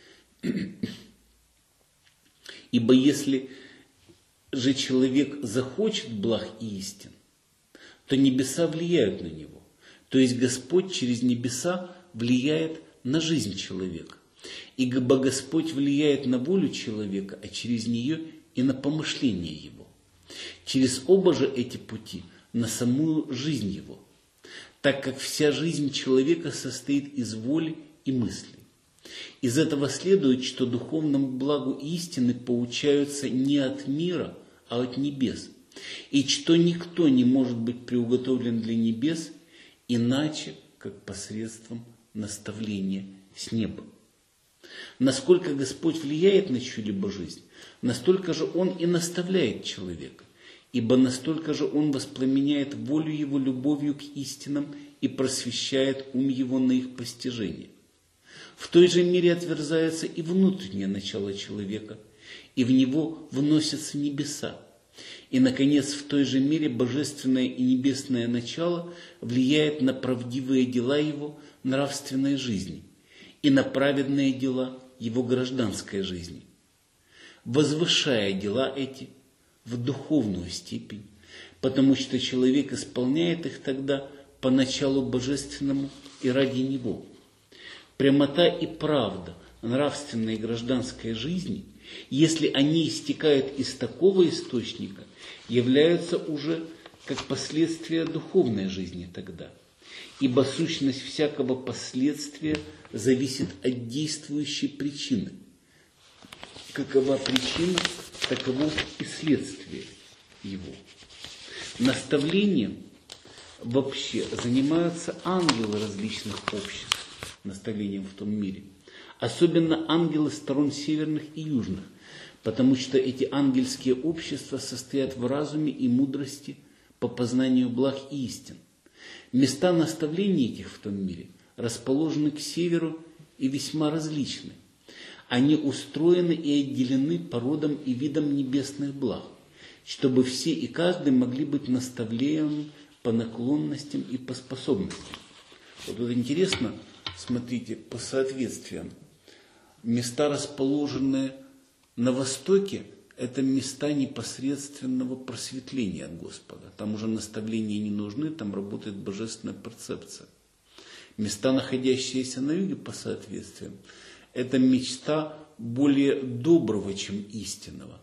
[SPEAKER 1] Ибо если же человек захочет благ и истин, то небеса влияют на него. То есть Господь через небеса влияет на жизнь человека. Ибо Господь влияет на волю человека, а через нее и на помышление его. Через оба же эти пути на самую жизнь его, так как вся жизнь человека состоит из воли и мыслей. Из этого следует, что духовному благу истины поучаются не от мира, а от небес, и что никто не может быть приуготовлен для небес иначе, как посредством наставления с неба. Насколько Господь влияет на чью-либо жизнь, настолько же Он и наставляет человека, ибо настолько же Он воспламеняет волю его любовью к истинам и просвещает ум его на их постижение. В той же мере отверзается и внутреннее начало человека, и в него вносятся небеса. И, наконец, в той же мере божественное и небесное начало влияет на правдивые дела его нравственной жизни и на праведные дела его гражданской жизни, возвышая дела эти в духовную степень, потому что человек исполняет их тогда по началу божественному и ради него. Прямота и правда нравственной и гражданской жизни, если они истекают из такого источника, являются уже как последствия духовной жизни тогда. Ибо сущность всякого последствия зависит от действующей причины. Какова причина, таково и следствие. его. Наставлением вообще занимаются ангелы различных обществ, наставлением в том мире. Особенно ангелы сторон северных и южных, потому что эти ангельские общества состоят в разуме и мудрости по познанию благ и истин. Места наставлений этих в том мире расположены к северу и весьма различны. Они устроены и отделены по родам и видам небесных благ, чтобы все и каждый могли быть наставляемы по наклонностям и по способностям. Вот тут интересно, смотрите, по соответствиям. Места, расположенные на востоке, это места непосредственного просветления от Господа. Там уже наставления не нужны, там работает божественная перцепция. Места, находящиеся на юге по соответствиям, это места более доброго, чем истинного.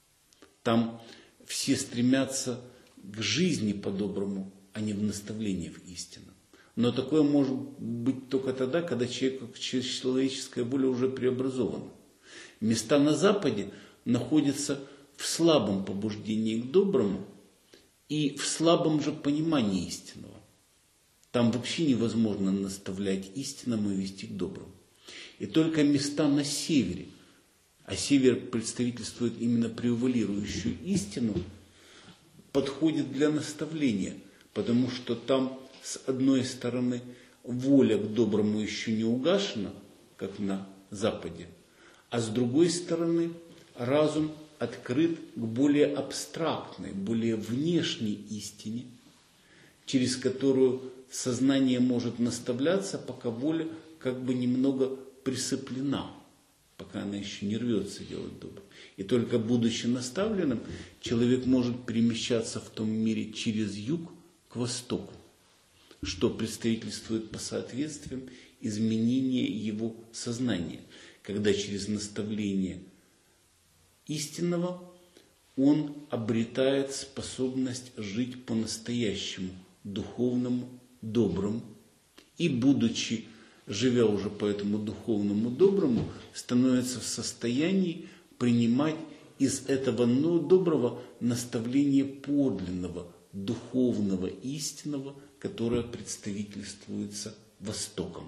[SPEAKER 1] Там все стремятся к жизни по-доброму, а не в наставлении в истину. Но такое может быть только тогда, когда человеческая воля уже преобразована. Места на Западе находятся в слабом побуждении к доброму и в слабом же понимании истинного. Там вообще невозможно наставлять истинному и вести к доброму. И только места на севере, а север представительствует именно преувалирующую истину, подходит для наставления, потому что там с одной стороны воля к доброму еще не угашена, как на Западе, а с другой стороны разум открыт к более абстрактной, более внешней истине, через которую сознание может наставляться, пока воля как бы немного присыплена, пока она еще не рвется делать добро. И только будучи наставленным, человек может перемещаться в том мире через юг к востоку, что представительствует по соответствиям изменения его сознания, когда через наставление истинного он обретает способность жить по-настоящему духовному, доброму, и, будучи, живя уже по этому духовному, доброму, становится в состоянии принимать из этого доброго наставление подлинного, духовного, истинного, которое представительствуется Востоком.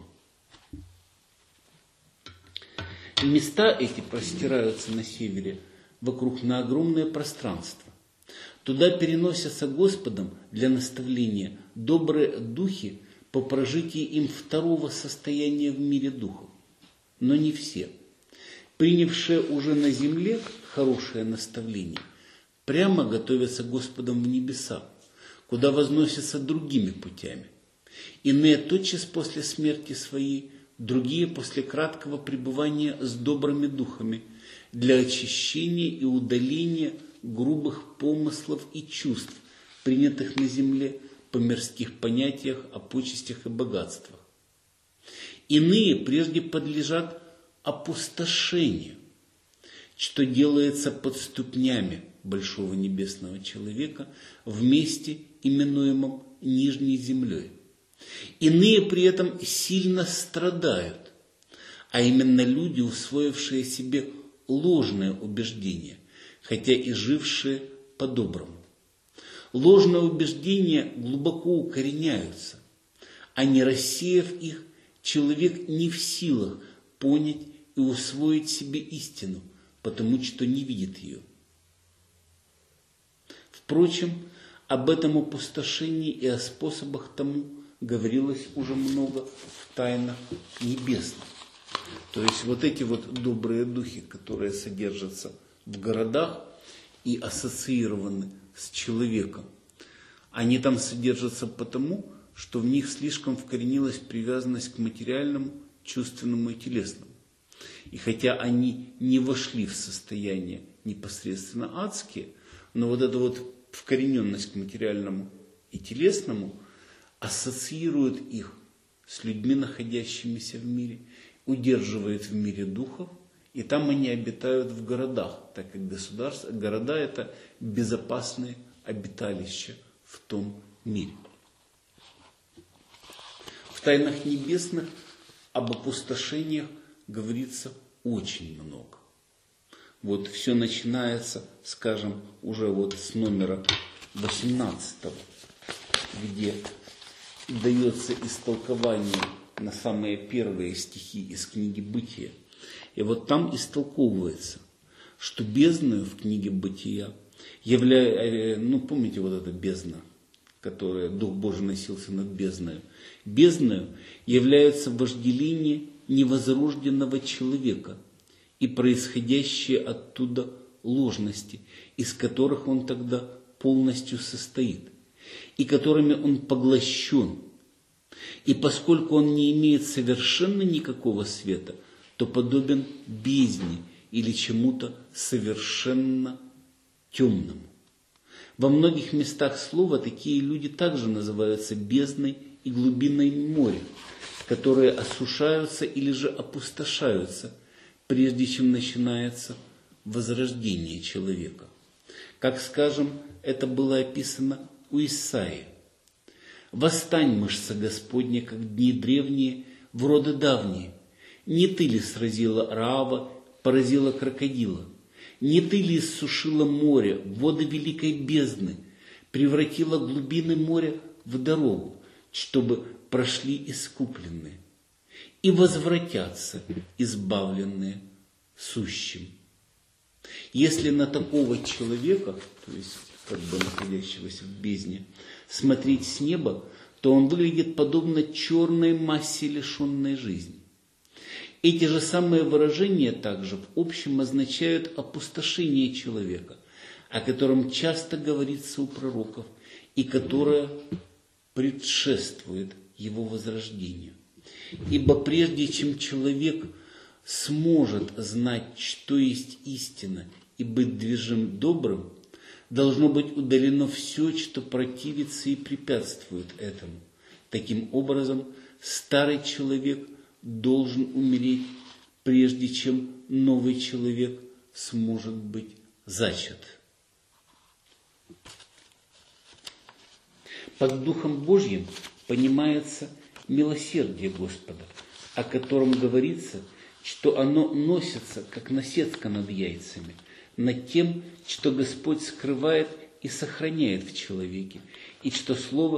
[SPEAKER 1] Места эти простираются на севере вокруг на огромное пространство. Туда переносятся Господом для наставления добрые духи по прожитии им второго состояния в мире духов. Но не все. Принявшие уже на земле хорошее наставление, прямо готовятся Господом в небеса, куда возносятся другими путями. Иные тотчас после смерти своей, другие после краткого пребывания с добрыми духами, для очищения и удаления грубых помыслов и чувств, принятых на земле по мирских понятиях о почестях и богатствах. Иные прежде подлежат опустошению, что делается под ступнями большого небесного человека в месте, именуемом Нижней землей. Иные при этом сильно страдают, а именно люди, усвоившие себе ложное убеждение, хотя и жившие по-доброму. Ложные убеждения глубоко укореняются, а не рассеяв их, человек не в силах понять и усвоить себе истину, потому что не видит ее. Впрочем, об этом опустошении и о способах тому говорилось уже много в тайнах небесных. То есть вот эти вот добрые духи, которые содержатся в городах и ассоциированы с человеком, они там содержатся потому, что в них слишком вкоренилась привязанность к материальному, чувственному и телесному. И хотя они не вошли в состояние непосредственно адские, но вот эта вот вкорененность к материальному и телесному ассоциирует их с людьми, находящимися в мире, удерживает в мире духов, и там они обитают в городах, так как города – это безопасные обиталища в том мире. В тайнах небесных об опустошениях говорится очень много. Вот все начинается, скажем, уже вот с номера 18, где дается истолкование на самые первые стихи из книги «Бытия». И вот там истолковывается, что бездною в книге «Бытия» помните вот эта бездна, которая Дух Божий носился над бездною. Бездною является вожделение невозрожденного человека и происходящие оттуда ложности, из которых он тогда полностью состоит, и которыми он поглощен. И поскольку он не имеет совершенно никакого света, то подобен бездне или чему-то совершенно темному. Во многих местах слова такие люди также называются бездной и глубиной моря, которые осушаются или же опустошаются, прежде чем начинается возрождение человека. Как, скажем, это было описано у Исаии. «Восстань, мышца Господня, как дни древние, в роды давние. Не ты ли сразила Раава, поразила крокодила? Не ты ли иссушила море, воды великой бездны, превратила глубины моря в дорогу, чтобы прошли искупленные и возвратятся избавленные сущим?» Если на такого человека, то есть как бы находящегося в бездне, смотреть с неба, то он выглядит подобно черной массе, лишенной жизни. Эти же самые выражения также в общем означают опустошение человека, о котором часто говорится у пророков и которое предшествует его возрождению. Ибо прежде чем человек сможет знать, что есть истина, и быть движим добрым, должно быть удалено все, что противится и препятствует этому. Таким образом, старый человек должен умереть, прежде чем новый человек сможет быть зачат. Под Духом Божьим понимается милосердие Господа, о котором говорится, что оно носится, как наседка над яйцами, над тем, что Господь скрывает и сохраняет в человеке, и что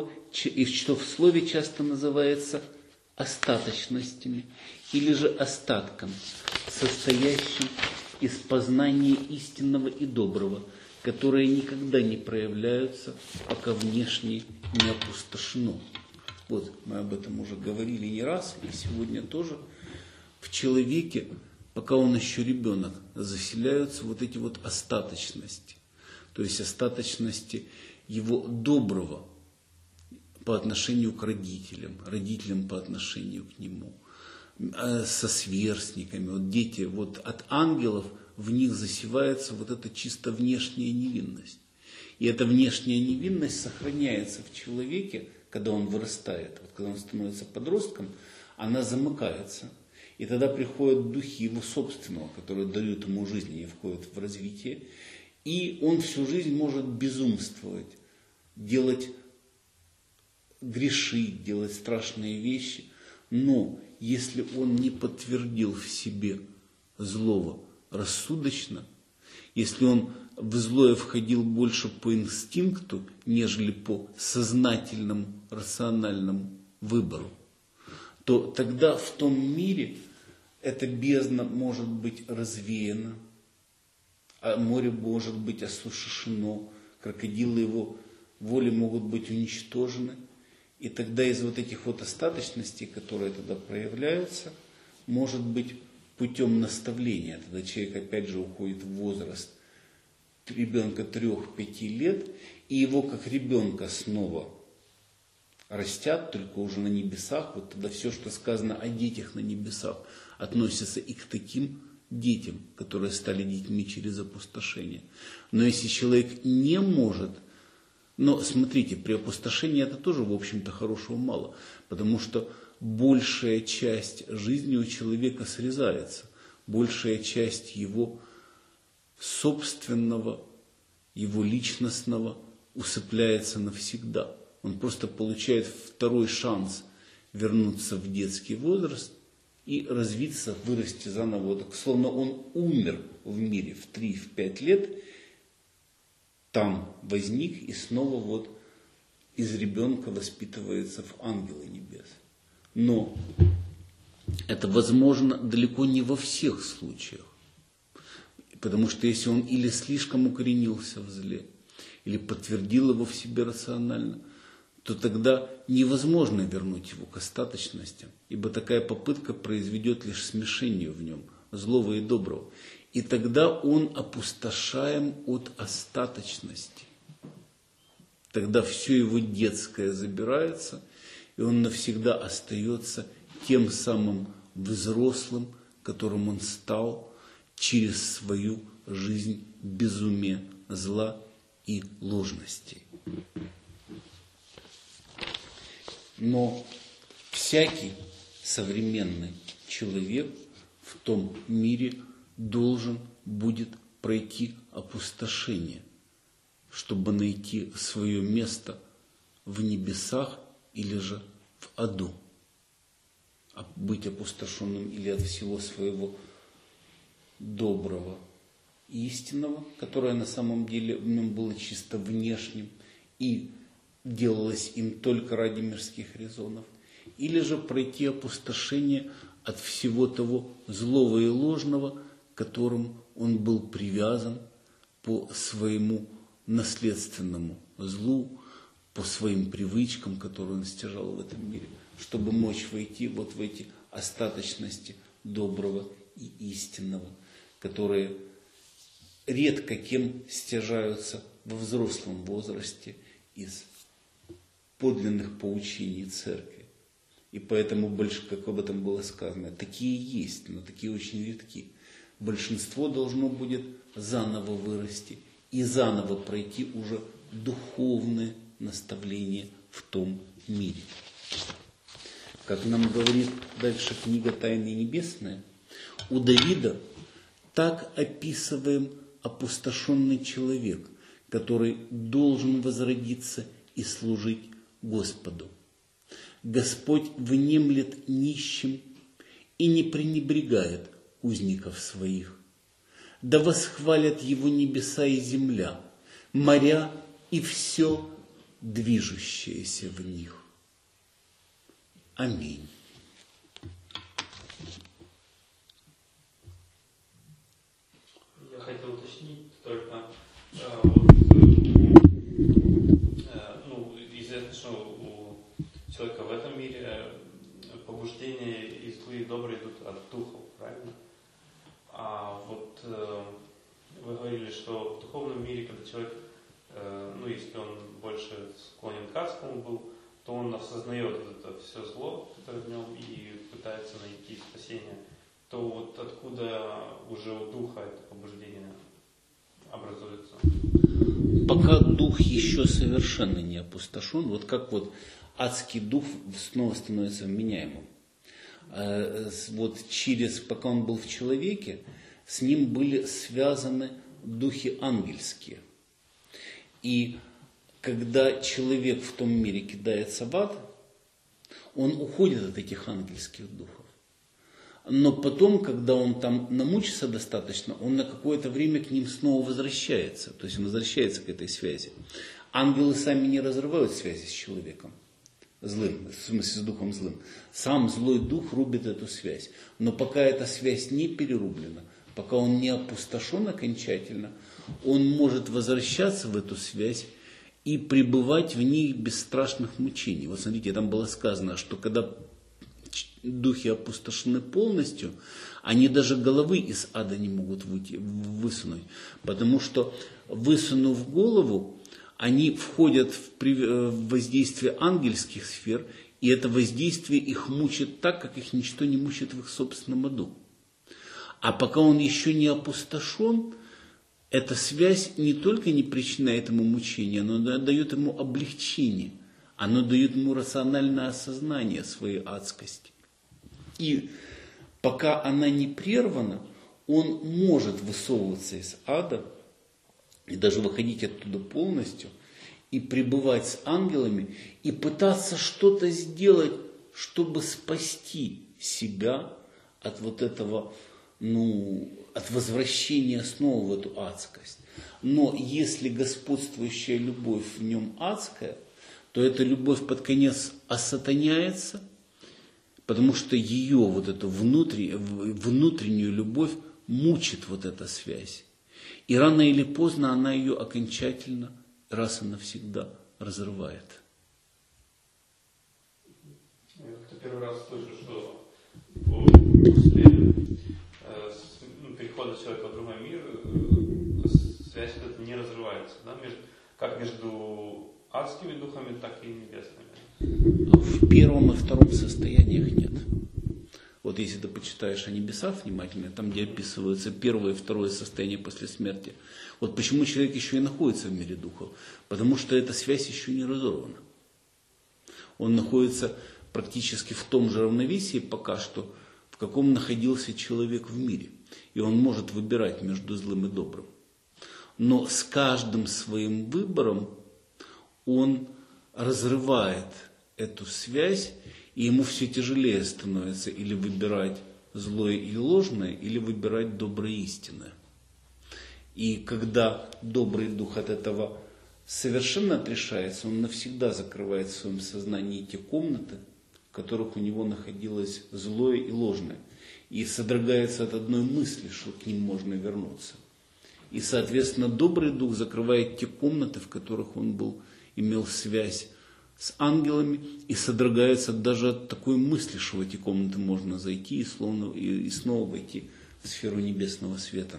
[SPEAKER 1] в слове часто называется остаточностями или же остатком, состоящим из познания истинного и доброго, которые никогда не проявляются, пока внешне не опустошено. Вот мы об этом уже говорили не раз, и сегодня тоже. В человеке, пока он еще ребенок, заселяются вот эти вот остаточности. То есть остаточности его доброго по отношению к родителям, родителям по отношению к нему, со сверстниками. Вот дети, вот от ангелов в них засевается вот эта чисто внешняя невинность. И эта внешняя невинность сохраняется в человеке, когда он вырастает, вот когда он становится подростком, она замыкается. И тогда приходят духи его собственного, которые дают ему жизнь и входят в развитие. И он всю жизнь может безумствовать, делать грешить, делать страшные вещи. Но если он не подтвердил в себе злого рассудочно, если он в злое входил больше по инстинкту, нежели по сознательному, рациональному выбору, то тогда в том мире эта бездна может быть развеяна, а море может быть осушено, крокодилы его воли могут быть уничтожены. И тогда из вот этих вот остаточностей, которые тогда проявляются, может быть путем наставления. Тогда человек опять же уходит в возраст ребенка 3-5 лет, и его как ребенка снова растят, только уже на небесах. Вот тогда все, что сказано о детях на небесах, относится и к таким детям, которые стали детьми через опустошение. Но если человек не может, но смотрите, при опустошении это тоже, в общем-то, хорошего мало, потому что большая часть жизни у человека срезается, большая часть его собственного, его личностного усыпляется навсегда. Он просто получает второй шанс вернуться в детский возраст и развиться, вырасти заново. Вот, словно он умер в мире в 3-5 лет, там возник и снова вот из ребенка воспитывается в ангелы небес. Но это возможно далеко не во всех случаях. Потому что если он или слишком укоренился в зле, или подтвердил его в себе рационально, то тогда невозможно вернуть его к остаточности, ибо такая попытка произведет лишь смешение в нем злого и доброго. И тогда он опустошаем от остаточности. Тогда все его детское забирается, и он навсегда остается тем самым взрослым, которым он стал через свою жизнь безумия, зла и ложностей. Но всякий современный человек в том мире должен будет пройти опустошение, чтобы найти свое место в небесах или же в аду. Быть опустошенным или от всего своего доброго и истинного, которое на самом деле в нем было чисто внешним и делалось им только ради мирских резонов, или же пройти опустошение от всего того злого и ложного, к которым он был привязан по своему наследственному злу, по своим привычкам, которые он стяжал в этом мире, чтобы мочь войти вот в эти остаточности доброго и истинного, которые редко кем стяжаются во взрослом возрасте из подлинных поучений церкви. И поэтому, как об этом было сказано, такие есть, но такие очень редки. Большинство должно будет заново вырасти и заново пройти уже духовное наставление в том мире. Как нам говорит дальше книга «Тайны небесные», у Давида так описываем опустошенный человек, который должен возродиться и служить Господу. Господь внемлет нищим и не пренебрегает узников своих. Да восхвалят его небеса и земля, моря и все движущееся в них. Аминь.
[SPEAKER 2] Я хотел уточнить только, известно, что у человека в этом мире побуждения и злые, и добрые идут от духов, правильно? А вот вы говорили, что в духовном мире, когда человек, если он больше склонен к адскому был, то он осознает это все зло, которое в нем, и пытается найти спасение, то вот откуда уже у духа это побуждение образуется?
[SPEAKER 1] Пока дух еще совершенно не опустошен, вот как вот адский дух снова становится вменяемым. Вот пока он был в человеке, с ним были связаны духи ангельские. И когда человек в том мире кидается в ад, он уходит от этих ангельских духов. Но потом, когда он там намучится достаточно, он на какое-то время к ним снова возвращается. То есть он возвращается к этой связи. Ангелы сами не разрывают связи с человеком злым, в смысле с духом злым. Сам злой дух рубит эту связь. Но пока эта связь не перерублена, пока он не опустошен окончательно, он может возвращаться в эту связь и пребывать в ней без страшных мучений. Вот смотрите, там было сказано, что когда духи опустошены полностью, они даже головы из ада не могут высунуть. Потому что, высунув голову, они входят в воздействие ангельских сфер, и это воздействие их мучит так, как их ничто не мучит в их собственном аду. А пока он еще не опустошен, эта связь не только не причиняет ему мучения, но дает ему облегчение. Оно дает ему рациональное осознание своей адскости. И пока она не прервана, он может высовываться из ада и даже выходить оттуда полностью, и пребывать с ангелами, и пытаться что-то сделать, чтобы спасти себя от вот этого, от возвращения снова в эту адскость. Но если господствующая любовь в нем адская, то эта любовь под конец осатаняется, потому что ее вот эту внутреннюю любовь мучит вот эта связь. И рано или поздно она ее окончательно, раз и навсегда разрывает.
[SPEAKER 2] Я как-то первый раз слышу, что после перехода человека в другой мир связь эта не разрывается, да? Как между адскими духами, так и небесными.
[SPEAKER 1] В первом и втором состояниях нет. Вот если ты почитаешь о небесах внимательно, там, где описываются первое и второе состояние после смерти, вот почему человек еще и находится в мире духов, потому что эта связь еще не разорвана. Он находится практически в том же равновесии пока что, в каком находился человек в мире. И он может выбирать между злым и добрым. Но с каждым своим выбором он разрывает эту связь, и ему все тяжелее становится или выбирать злое и ложное, или выбирать доброе и истинное. И когда добрый дух от этого совершенно отрешается, он навсегда закрывает в своем сознании те комнаты, в которых у него находилось злое и ложное, и содрогается от одной мысли, что к ним можно вернуться. И, соответственно, добрый дух закрывает те комнаты, в которых он имел связь с ангелами, и содрогается даже от такой мысли, что в эти комнаты можно зайти и снова войти в сферу небесного света.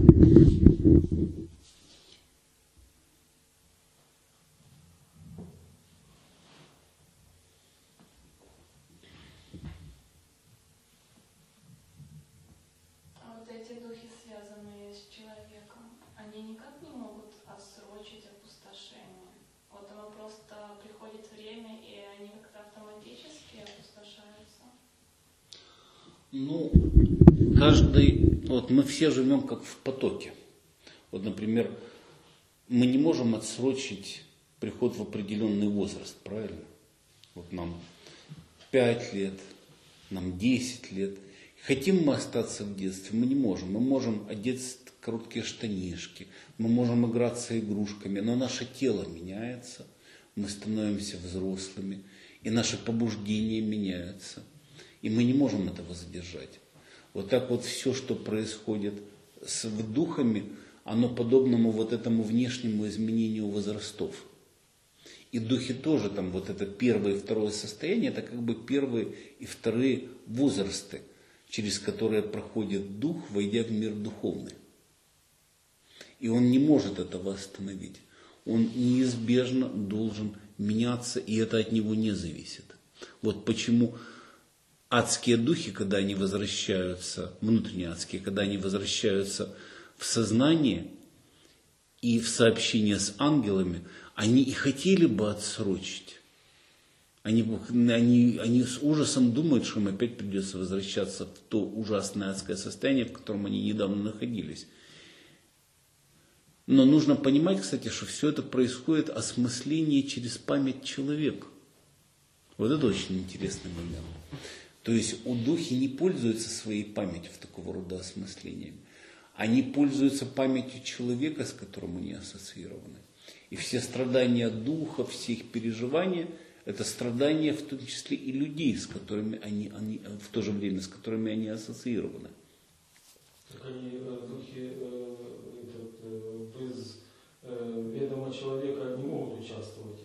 [SPEAKER 3] А вот эти духи, связанные с человеком, они никак не могут отсрочить опустошение? Вот оно просто приходит время, и они как-то автоматически опустошаются?
[SPEAKER 1] Мы все живем как в потоке. Вот, например, мы не можем отсрочить приход в определенный возраст, правильно? Вот нам 5 лет, нам 10 лет. Хотим мы остаться в детстве, мы не можем. Мы можем одеть короткие штанишки, мы можем играться игрушками, но наше тело меняется, мы становимся взрослыми, и наши побуждения меняются. И мы не можем этого задержать. Вот так вот все, что происходит с духами, оно подобному вот этому внешнему изменению возрастов. И духи тоже, там вот это первое и второе состояние, это как бы первые и вторые возрасты, через которые проходит дух, войдя в мир духовный. И он не может этого остановить. Он неизбежно должен меняться, и это от него не зависит. Вот почему адские духи, когда они возвращаются, внутренние адские, когда они возвращаются в сознание и в сообщение с ангелами, они и хотели бы отсрочить. Они с ужасом думают, что им опять придется возвращаться в то ужасное адское состояние, в котором они недавно находились. Но нужно понимать, кстати, что все это происходит осмысление через память человека. Вот это очень интересный момент. То есть духи не пользуются своей памятью в такого рода осмыслениями. Они пользуются памятью человека, с которым они ассоциированы. И все страдания духа, все их переживания – это страдания в том числе и людей, с которыми они в то же время, с которыми они ассоциированы.
[SPEAKER 4] Так они, духи, без ведома человека не могут участвовать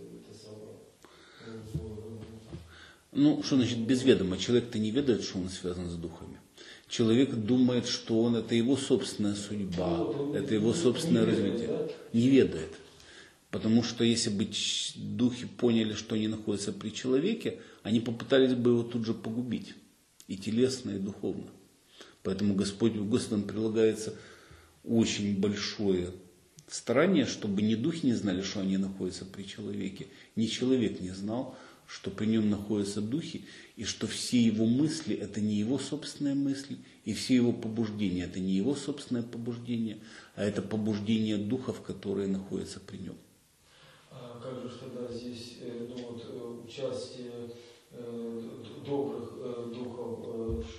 [SPEAKER 1] что значит без ведома? Человек-то не ведает, что он связан с духами. Человек думает, что это его собственная судьба, это его собственное развитие. Не ведает. Потому что если бы духи поняли, что они находятся при человеке, они попытались бы его тут же погубить. И телесно, и духовно. Поэтому Господом прилагается очень большое старание, чтобы ни духи не знали, что они находятся при человеке, ни человек не знал, что при нем находятся духи, и что все его мысли – это не его собственные мысли, и все его побуждения – это не его собственное побуждение, а это побуждение духов, которые находятся при нем.
[SPEAKER 4] А как же тогда здесь участие добрых духов, что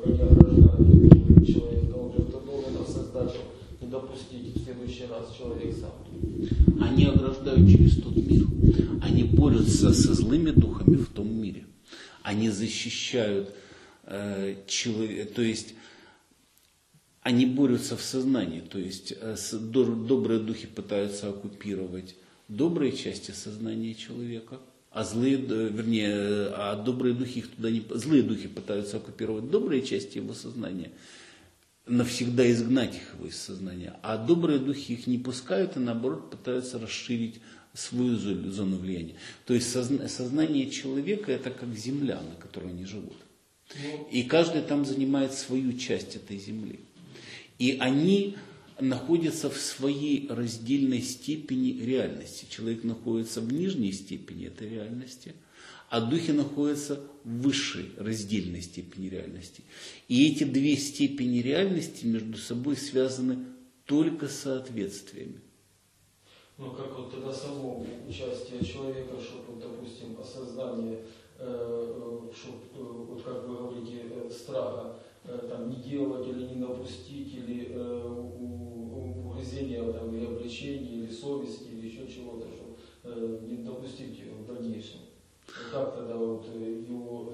[SPEAKER 4] они ограждают человека, он же должен это создатель не допустить в следующий раз человек сам.
[SPEAKER 1] Они ограждают через тот мир. Они борются со злыми духами в том мире. Они защищают человека, то есть они борются в сознании, то есть добрые духи пытаются оккупировать добрые части сознания человека, а добрые духи их туда не... Злые духи пытаются оккупировать добрые части его сознания, навсегда изгнать их из сознания, а добрые духи их не пускают и наоборот пытаются расширить свою зону влияния. То есть сознание человека это как земля, на которой они живут. И каждый там занимает свою часть этой земли. И они находятся в своей раздельной степени реальности. Человек находится в нижней степени этой реальности, а духи находятся в высшей раздельной степени реальности. И эти две степени реальности между собой связаны только соответствиями.
[SPEAKER 4] Ну, как вот тогда само участие человека, чтобы, допустим, осознание, чтобы, вот как вы говорите, страха там, не делать или не допустить, или угрызения там, или обличения, или совести, или еще чего-то, чтобы не допустить в дальнейшем. Как тогда вот его,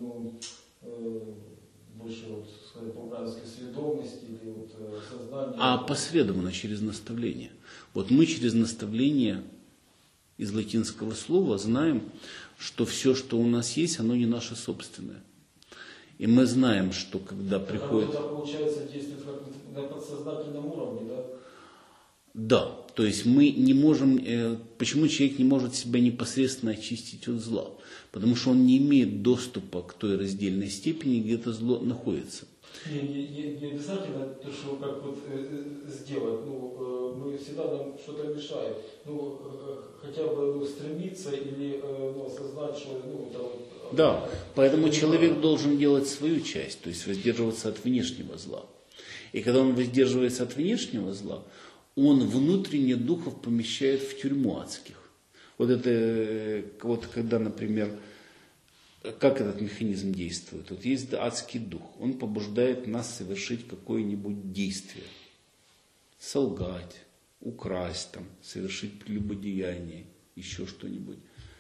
[SPEAKER 4] больше, вот, сказать, по-украински, сведомости или вот, сознание?
[SPEAKER 1] А посредованно через наставление. Вот мы через наставление из латинского слова знаем, что все, что у нас есть, оно не наше собственное. И мы знаем, что когда приходит...
[SPEAKER 4] Это, получается, действует как на подсознательном уровне, да?
[SPEAKER 1] Да, то есть мы не можем... Почему человек не может себя непосредственно очистить от зла? Потому что он не имеет доступа к той раздельной степени, где это зло находится.
[SPEAKER 4] Не обязательно то, что как вот сделать. Мы всегда нам что-то мешает. Хотя бы стремиться или осознать, что там.
[SPEAKER 1] Да, поэтому человек должен делать свою часть, то есть воздерживаться от внешнего зла. И когда он воздерживается от внешнего зла, он внутренне духов помещает в тюрьму адских. Вот это, вот когда, например, как этот механизм действует? Вот есть адский дух, он побуждает нас совершить какое-нибудь действие. Солгать, украсть, там, совершить прелюбодеяние, еще что-нибудь.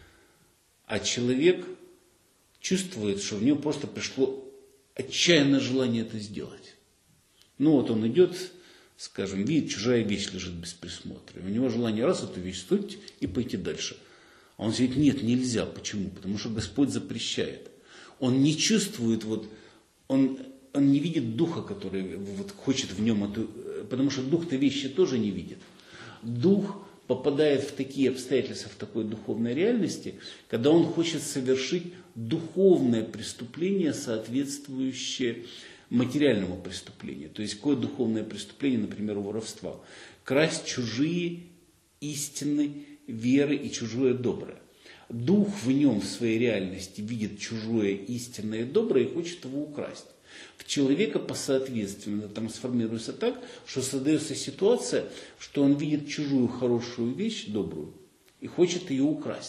[SPEAKER 1] А человек чувствует, что в него просто пришло отчаянное желание это сделать. Вот он идет, скажем, видит, чужая вещь лежит без присмотра. И у него желание раз эту вещь стуть и пойти дальше. А он говорит, нет, нельзя. Почему? Потому что Господь запрещает. Он не чувствует, он не видит духа, который хочет в нем эту... Потому что дух-то вещи тоже не видит. Дух попадает в такие обстоятельства, в такой духовной реальности, когда он хочет совершить духовное преступление, соответствующее материальному преступлению. То есть какое духовное преступление, например, воровства? Красть чужие истины, веры и чужое доброе. Дух в нем, в своей реальности, видит чужое истинное и доброе и хочет его украсть. В человека посоответственно трансформируется так, что создается ситуация, что он видит чужую хорошую вещь, добрую, и хочет ее украсть.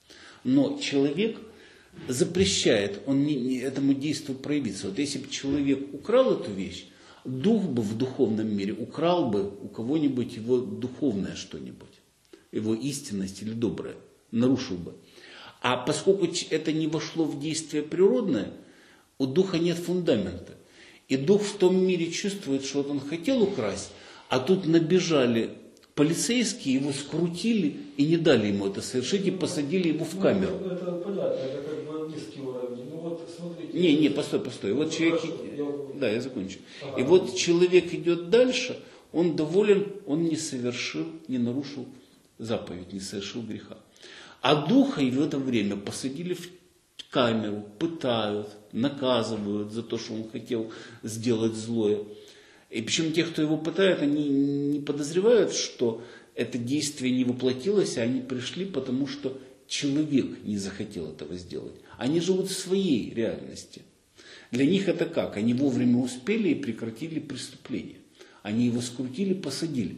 [SPEAKER 1] Но человек запрещает этому действию проявиться. Вот если бы человек украл эту вещь, дух бы в духовном мире украл бы у кого-нибудь его духовное что-нибудь, его истинность или доброе, нарушил бы. А поскольку это не вошло в действие природное, у духа нет фундамента. И дух в том мире чувствует, что он хотел украсть, а тут набежали полицейские, его скрутили и не дали ему это совершить, и посадили его в камеру.
[SPEAKER 4] Это понятно, это как бы низкий уровень. Смотрите.
[SPEAKER 1] Не, постой. Вот человек... Да, я закончу. Ага. И вот человек идет дальше, он доволен, он не совершил, не нарушил заповедь, не совершил греха. А духа и в это время посадили в камеру, пытают, наказывают за то, что он хотел сделать злое. И причем те, кто его пытают, они не подозревают, что это действие не воплотилось, а они пришли, потому что человек не захотел этого сделать. Они живут в своей реальности. Для них это как? Они вовремя успели и прекратили преступление. Они его скрутили, посадили.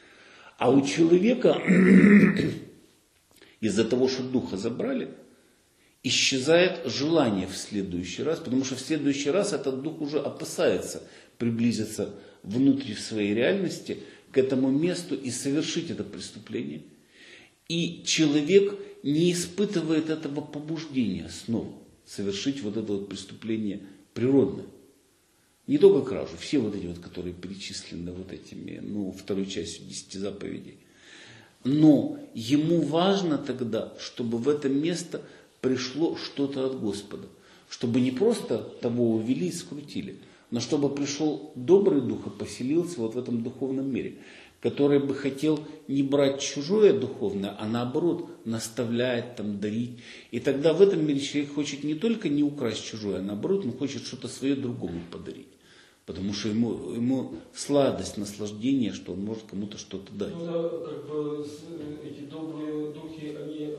[SPEAKER 1] А у человека из-за того, что духа забрали, исчезает желание в следующий раз, потому что в следующий раз этот дух уже опасается приблизиться внутрь своей реальности к этому месту и совершить это преступление. И человек не испытывает этого побуждения снова совершить вот это вот преступление природное. Не только кражу, все вот эти вот, которые перечислены вот этими, второй частью 10 заповедей. Но ему важно тогда, чтобы в это место пришло что-то от Господа. Чтобы не просто того увели и скрутили, но чтобы пришел добрый дух и поселился вот в этом духовном мире, который бы хотел не брать чужое духовное, а наоборот наставлять, дарить. И тогда в этом мире человек хочет не только не украсть чужое, а наоборот он хочет что-то свое другому подарить. Потому что ему сладость, наслаждение, что он может кому-то что-то дать.
[SPEAKER 4] Эти добрые духи, они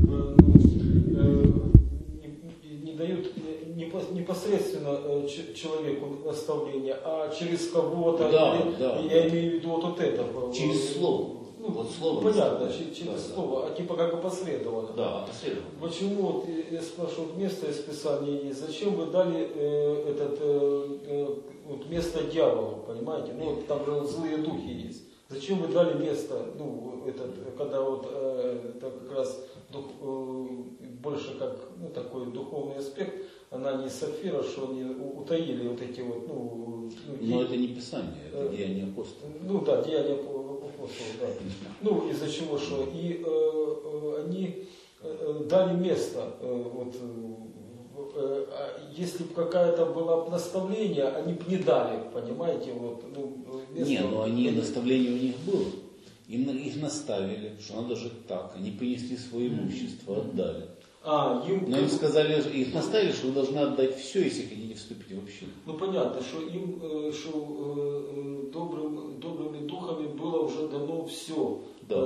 [SPEAKER 4] не дают непосредственно человеку наставления, а через кого-то. Я имею в виду вот это.
[SPEAKER 1] Через слово. Слово
[SPEAKER 4] понятно, через слово, как опосредованно.
[SPEAKER 1] Да, опосредованно.
[SPEAKER 4] Почему, я спрашиваю, место из Писания есть, зачем вы дали место дьяволу, понимаете? Там же злые духи есть. Зачем вы дали место, когда это как раз больше как такой духовный аспект, она не сапфира, что они утаили вот эти вот,
[SPEAKER 1] Но это не Писание, это деяния апостола.
[SPEAKER 4] Деяния апостола, да. Из-за чего, что и они дали место, если бы какое-то было наставление, они бы не дали, понимаете, место.
[SPEAKER 1] Они наставление у них было. Их наставили, что надо жить так. Они принесли свое имущество, отдали. Но им сказали, их наставили, что вы должны отдать все, если хотите вступить в общину.
[SPEAKER 4] Понятно, что им, добрыми духами было уже дано все,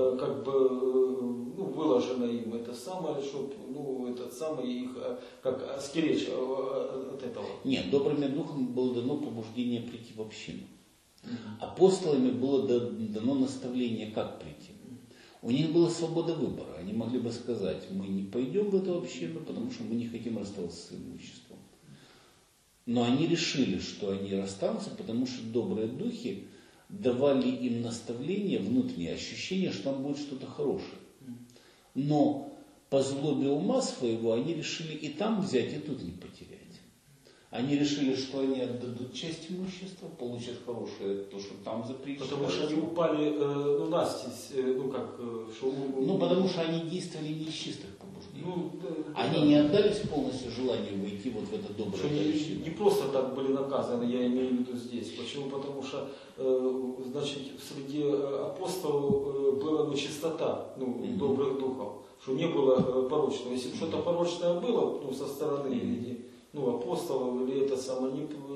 [SPEAKER 4] выложено им это самое, чтобы, этот самый их, как скречь от этого.
[SPEAKER 1] Нет, добрыми духами было дано побуждение прийти в общину. Апостолами было дано наставление, как прийти. У них была свобода выбора. Они могли бы сказать, мы не пойдем в эту общину, потому что мы не хотим расставаться с имуществом. Но они решили, что они расстанутся, потому что добрые духи давали им наставление, внутреннее ощущение, что там будет что-то хорошее. Но по злобе ума своего они решили и там взять, и тут не потерять. Они решили, что они отдадут часть имущества, получат хорошее, то, что там запрещено.
[SPEAKER 4] Потому что они упали настежь,
[SPEAKER 1] потому что они действовали не из чистых побуждений. Они не отдались полностью желанию войти вот в это доброе общину.
[SPEAKER 4] Не просто так были наказаны, я имею в виду здесь. Почему? Потому что, среди апостолов была чистота, добрых духов, что не было порочного. Если бы что-то порочное было, со стороны апостолов или это самое,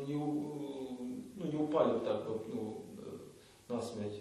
[SPEAKER 4] не упали так насмерть,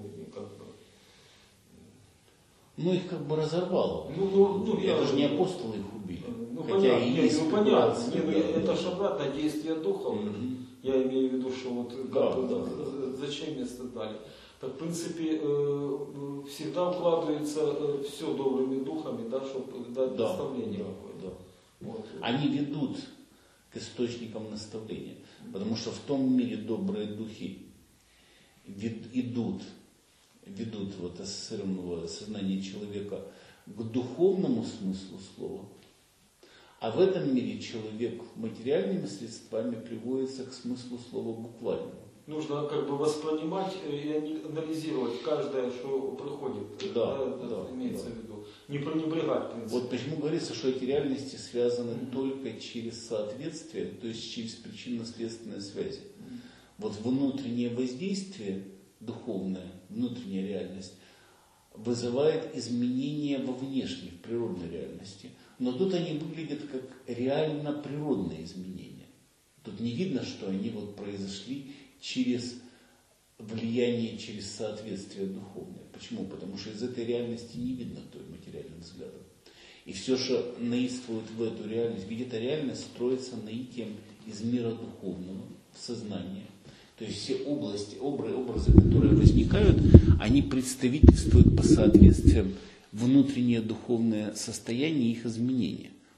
[SPEAKER 1] их разорвало. Это же не апостолы их убили.
[SPEAKER 4] Понятно. Это же обратное действие духов. Я имею в виду, что зачем место дали. Так, в принципе, всегда укладывается все добрыми духами, чтобы дать наставление какое-то.
[SPEAKER 1] Они ведут к источникам наставления. Потому что в том мире добрые духи ведут ассоциированного сознания человека к духовному смыслу слова. А в этом мире человек материальными средствами приводится к смыслу слова буквально.
[SPEAKER 4] Нужно воспринимать и анализировать каждое, что приходит. Имеется в виду. Не пренебрегать, в принципе.
[SPEAKER 1] Вот почему говорится, что эти реальности связаны только через соответствие, то есть через причинно-следственные связи. Вот внутреннее воздействие духовное, внутренняя реальность, вызывает изменения во внешней, в природной реальности. Но тут они выглядят как реально природные изменения. Тут не видно, что они произошли через влияние, через соответствие духовное. Почему? Потому что из этой реальности не видно той материальным взглядом. И все, что наитствует в эту реальность, ведь эта реальность строится наитием из мира духовного, в сознание. То есть все области, образы, которые возникают, они представительствуют по соответствиям внутреннее духовное состояние и их изменения.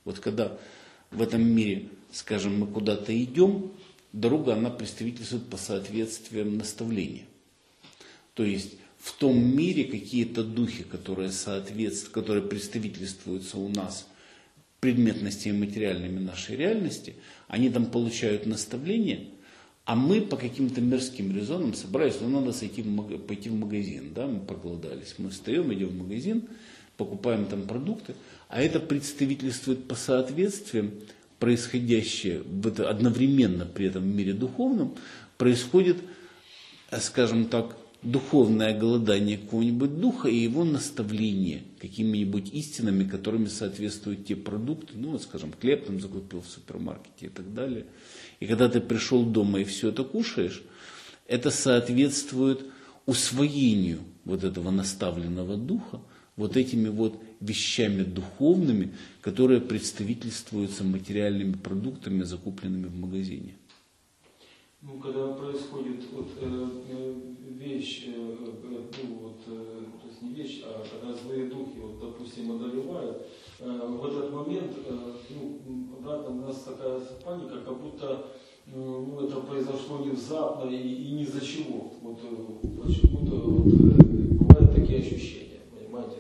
[SPEAKER 1] Вот когда в этом мире, скажем, мы куда-то идем, дорога, она представительствует по соответствиям наставления. То есть в том мире какие-то духи, которые представительствуются у нас предметности и материальными нашей реальности, они там получают наставления, а мы по каким-то мирским резонам собрались, надо пойти в магазин, да, мы проголодались, мы встаем, идем в магазин, покупаем там продукты, а это представительствует по соответствиям, происходящее одновременно при этом в мире духовном, происходит, скажем так, духовное голодание какого-нибудь духа и его наставление какими-нибудь истинами, которыми соответствуют те продукты, ну вот, скажем, хлеб там закупил в супермаркете и так далее. И когда ты пришел дома и все это кушаешь, это соответствует усвоению вот этого наставленного духа, вот этими вот вещами духовными, которые представительствуются материальными продуктами, закупленными в магазине.
[SPEAKER 4] Ну, когда происходит вот, вещь, то есть не вещь, а когда злые духи, вот, допустим, одолевают, в этот момент обратно у нас такая паника, как будто это произошло внезапно и ни за чего. Вот, почему-то бывают такие ощущения, понимаете?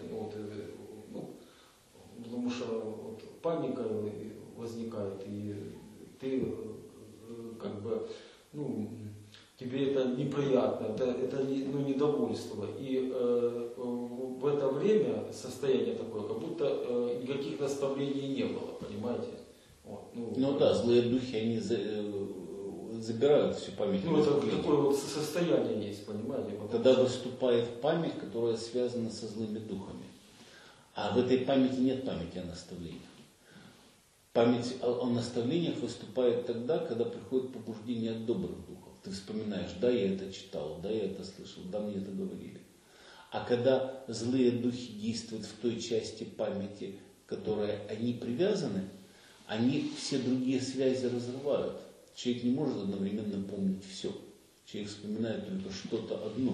[SPEAKER 4] Потому что паника возникает, и ты как бы, тебе это неприятно, это недовольство. И в это время состояние такое, как будто никаких наставлений не было, понимаете? Вот,
[SPEAKER 1] да, злые духи, они забирают всю память.
[SPEAKER 4] Это такое вот состояние есть, понимаете?
[SPEAKER 1] Тогда выступает память, которая связана со злыми духами. А в этой памяти нет памяти о наставлениях. Память о наставлениях выступает тогда, когда приходит побуждение от добрых духов. Ты вспоминаешь, да, я это читал, да, я это слышал, да, мне это говорили. А когда злые духи действуют в той части памяти, к которой они привязаны, они все другие связи разрывают. Человек не может одновременно помнить все. Человек вспоминает только что-то одно.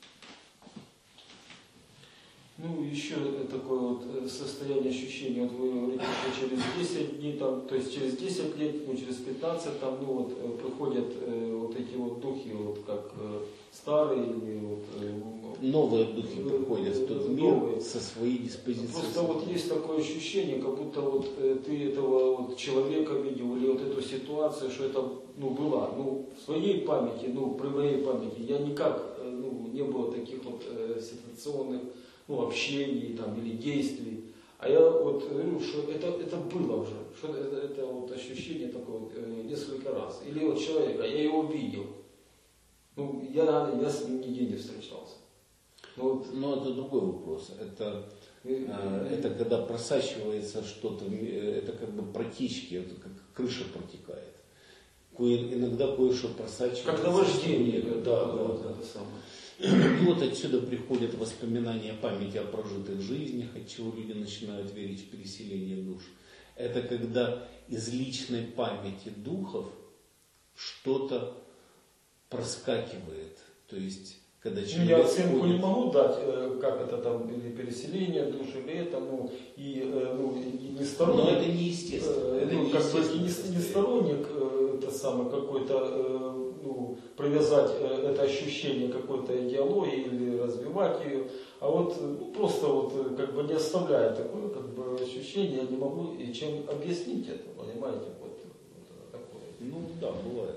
[SPEAKER 4] Еще такое вот состояние ощущения, вот вы говорите, что через 10 дней, там, то есть через 10 лет, через 15, там, приходят вот эти вот духи, вот как старые или
[SPEAKER 1] новые духи приходят в тот мир со своей диспозицией.
[SPEAKER 4] Просто вот есть такое ощущение, как будто вот ты этого вот человека видел, или вот эту ситуацию, что это была. В своей памяти, при моей памяти, я никак не было таких вот ситуационных общений там, или действий. А я вот говорю, что это было уже, что это вот ощущение такое вот, несколько раз. Или вот человека, я его видел. Я с ним нигде не встречался.
[SPEAKER 1] Но это другой вопрос. Это когда просачивается что-то, это как бы протечки, это как крыша протекает. Иногда кое-что просачивается.
[SPEAKER 4] Как наваждение.
[SPEAKER 1] Да.
[SPEAKER 4] Это самое.
[SPEAKER 1] И вот отсюда приходят воспоминания памяти о прожитых жизнях, от чего люди начинают верить в переселение душ. Это когда из личной памяти духов что-то проскакивает. То есть, когда человек...
[SPEAKER 4] Я оценку не могу дать, как это там, или переселение душ, или это, не сторонник.
[SPEAKER 1] Но это неестественно.
[SPEAKER 4] Как бы не сторонник, это самое, какой-то, привязать это ощущение какой-то идеологии или развивать ее, а вот просто вот как бы не оставляет такое как бы ощущение, я не могу и чем объяснить это, понимаете, вот такое.
[SPEAKER 1] Да, бывает.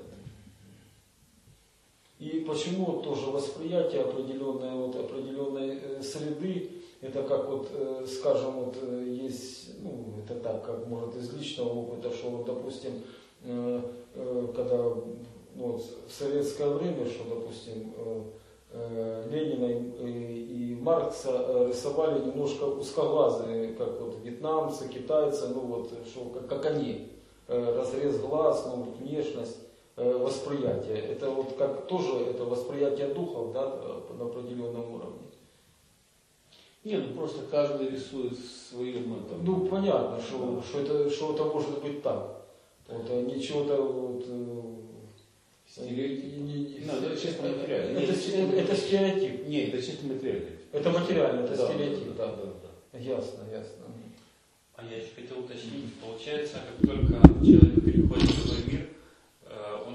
[SPEAKER 4] И почему тоже восприятие определенной среды, это как вот, скажем, вот есть, это так, как может из личного опыта, что вот, допустим, когда в советское время, что, допустим, Ленина и Маркса рисовали немножко узкоглазые, как вот вьетнамцы, китайцы, что, как они, разрез глаз, внешность, восприятие. Это вот как тоже это восприятие духов, да, на определенном уровне.
[SPEAKER 1] Нет, просто каждый рисует в своем этом.
[SPEAKER 4] Понятно, что это может быть так. Ничего-то
[SPEAKER 1] стереотип. Это чисто материально.
[SPEAKER 4] Это стереотип.
[SPEAKER 1] Нет, это чисто материально.
[SPEAKER 4] Это материально, это стереотип, да. Ясно.
[SPEAKER 2] А я еще хотел уточнить, получается, как только человек переходит в другой мир, он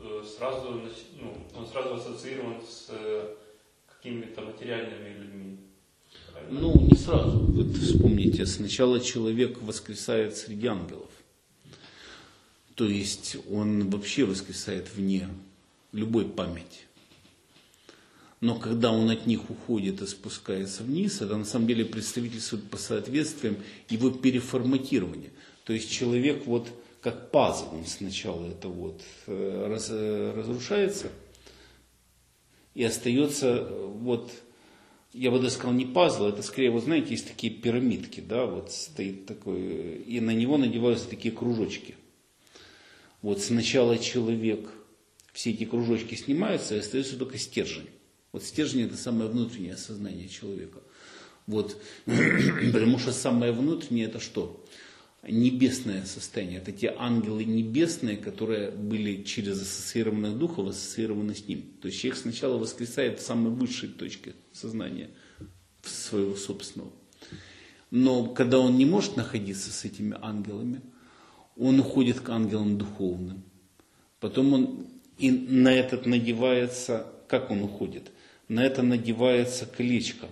[SPEAKER 2] сразу ассоциирован с какими-то материальными людьми. Правильно?
[SPEAKER 1] Ну, не сразу. Вот вспомните, сначала человек воскресает среди ангелов. То есть он вообще воскресает вне любой памяти. Но когда он от них уходит и спускается вниз, это на самом деле представительствует по соответствиям его переформатирования. То есть человек вот как пазл, он сначала это вот разрушается и остается вот, я бы даже сказал, не пазл, это скорее, вот знаете, есть такие пирамидки, да, вот стоит такой, и на него надеваются такие кружочки. Вот сначала человек, все эти кружочки снимаются, и остается только стержень. Вот стержень — это самое внутреннее сознание человека. Вот, потому что самое внутреннее — это что? Небесное состояние. Это те ангелы небесные, которые были через ассоциированных духов ассоциированы с ним. То есть человек сначала воскресает в самой высшей точке сознания своего собственного. Но когда он не может находиться с этими ангелами, он уходит к ангелам духовным. Потом он и на этот надевается, как он уходит? На это надевается колечко.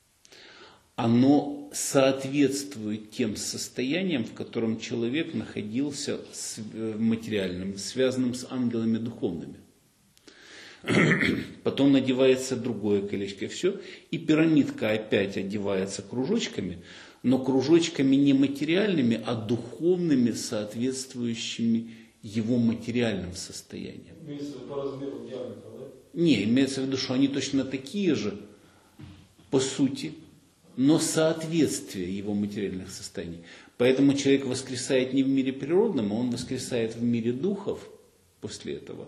[SPEAKER 1] Оно соответствует тем состояниям, в котором человек находился материальным, связанным с ангелами духовными. Потом надевается другое колечко, и все. И пирамидка опять одевается кружочками, но кружочками не материальными, а духовными, соответствующими его материальным состояниям.
[SPEAKER 4] Имеется по размеру диаметра, да?
[SPEAKER 1] Не, имеется в виду, что они точно такие же, по сути, но соответствие его материальных состояний. Поэтому человек воскресает не в мире природном, а он воскресает в мире духов после этого.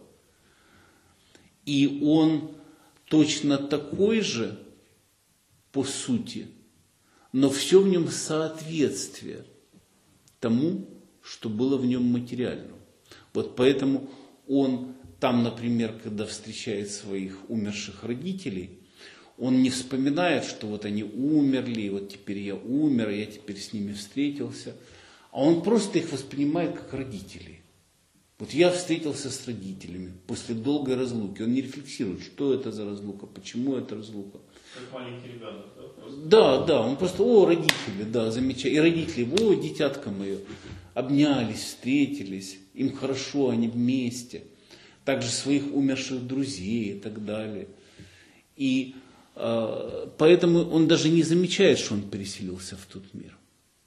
[SPEAKER 1] И он точно такой же, по сути, но все в нем соответствие тому, что было в нем материальном. Вот поэтому он там, например, когда встречает своих умерших родителей, он не вспоминает, что вот они умерли, и вот теперь я умер, и я теперь с ними встретился. А он просто их воспринимает как родителей. Вот я встретился с родителями после долгой разлуки. Он не рефлексирует, что это за разлука, почему это разлука.
[SPEAKER 2] Как маленький ребенок, да? Просто...
[SPEAKER 1] Да, он просто, родители, да, замечательно. И родители, дитятка мое, обнялись, встретились, им хорошо, они вместе. Также своих умерших друзей и так далее. И поэтому он даже не замечает, что он переселился в тот мир.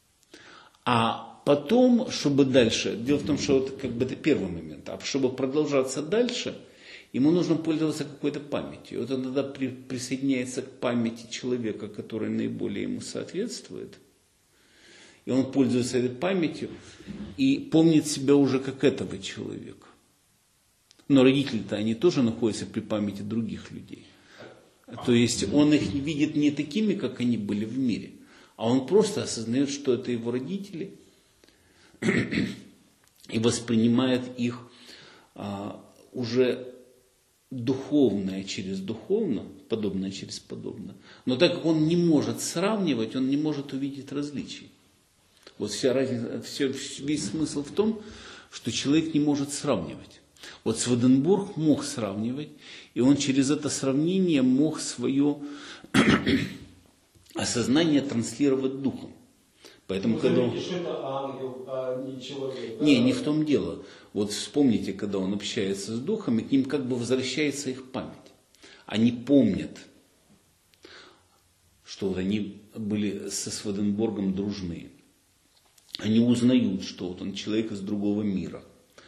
[SPEAKER 1] А потом, чтобы дальше, дело в том, что это первый момент, а чтобы продолжаться дальше, ему нужно пользоваться какой-то памятью. Вот он тогда присоединяется к памяти человека, который наиболее ему соответствует. И он пользуется этой памятью и помнит себя уже как этого человека. Но родители-то, они тоже находятся при памяти других людей. То есть он их видит не такими, как они были в мире, а он просто осознает, что это его родители, и воспринимает их уже духовное через духовно, подобное через подобное. Но так как он не может сравнивать, он не может увидеть различий. Вот вся разница, весь смысл в том, что человек не может сравнивать. Вот Сведенборг мог сравнивать, и он через это сравнение мог свое осознание транслировать духом. Поэтому,
[SPEAKER 4] что это ангел, а не человек. Да?
[SPEAKER 1] Не в том дело. Вот вспомните, когда он общается с духами, к ним как бы возвращается их память. Они помнят, что вот они были со Сведенборгом дружны. Они узнают, что вот он человек из другого мира.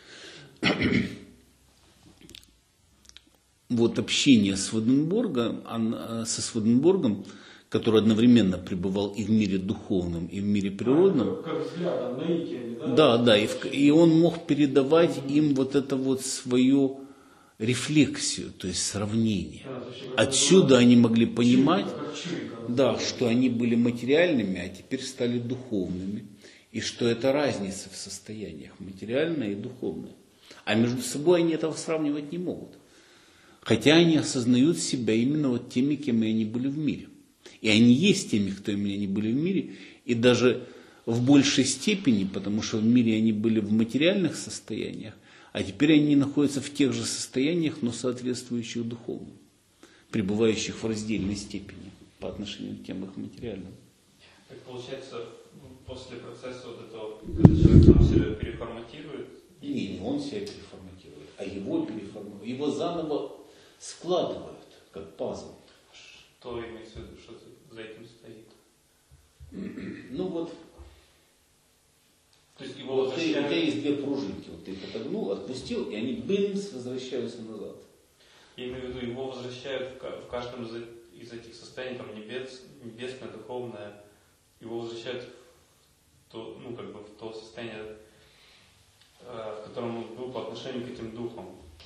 [SPEAKER 1] Вот общение Сведенборга, со Сведенборгом, который одновременно пребывал и в мире духовном, и в мире природном.
[SPEAKER 4] Как взглядом, наитие, да?
[SPEAKER 1] Да, и он мог передавать им вот это вот свою рефлексию, то есть сравнение. Отсюда они могли понимать, да, что они были материальными, а теперь стали духовными. И что это разница в состояниях, материальное и духовное. А между собой они этого сравнивать не могут. Хотя они осознают себя именно вот теми, кем они были в мире. И они есть теми, кто ими они были в мире. И даже в большей степени, потому что в мире они были в материальных состояниях, а теперь они находятся в тех же состояниях, но соответствующих духовным, пребывающих в раздельной степени по отношению к тем их материальным.
[SPEAKER 2] Так получается, после процесса вот этого, когда человек сам себя переформатирует?
[SPEAKER 1] Не он себя переформатирует, а его переформатируют. Его заново складывают, как пазл.
[SPEAKER 2] Что имеется в виду, что за этим стоит?
[SPEAKER 1] Ну вот,
[SPEAKER 2] То есть его
[SPEAKER 1] вот у тебя
[SPEAKER 2] возвращают...
[SPEAKER 1] есть две пружинки, вот ты подогнул, отпустил, и они бымс возвращаются назад.
[SPEAKER 2] Я имею в виду, его возвращают в каждом из этих состояний, там, небесное, духовное, его возвращают в то, ну, как бы в то состояние, в котором он был по отношению к этим духам.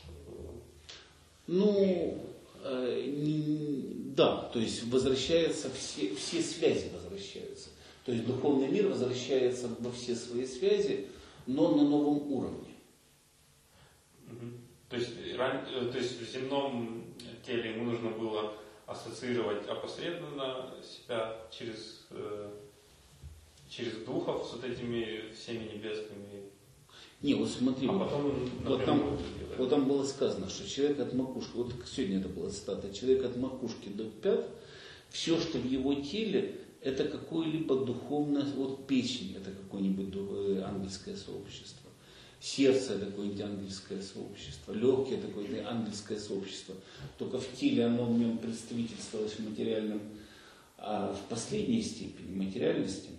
[SPEAKER 1] Ну, да, то есть возвращаются все связи возвращаются. То есть духовный мир возвращается во все свои связи, но на новом уровне.
[SPEAKER 2] То есть в земном теле ему нужно было ассоциировать опосредованно себя через духов с вот этими всеми небесными.
[SPEAKER 1] Не, вот смотри,
[SPEAKER 2] А потом
[SPEAKER 1] вот там было сказано, что человек от макушки, вот сегодня это была цитата, человек от макушки до пят, все, что в его теле, это какое-либо духовное, вот печень, это какое-нибудь ангельское сообщество, сердце это какое-нибудь ангельское сообщество, легкие это какое-то ангельское сообщество, только в теле оно в нем представительствовалось в материальном, а в последней степени материальностями.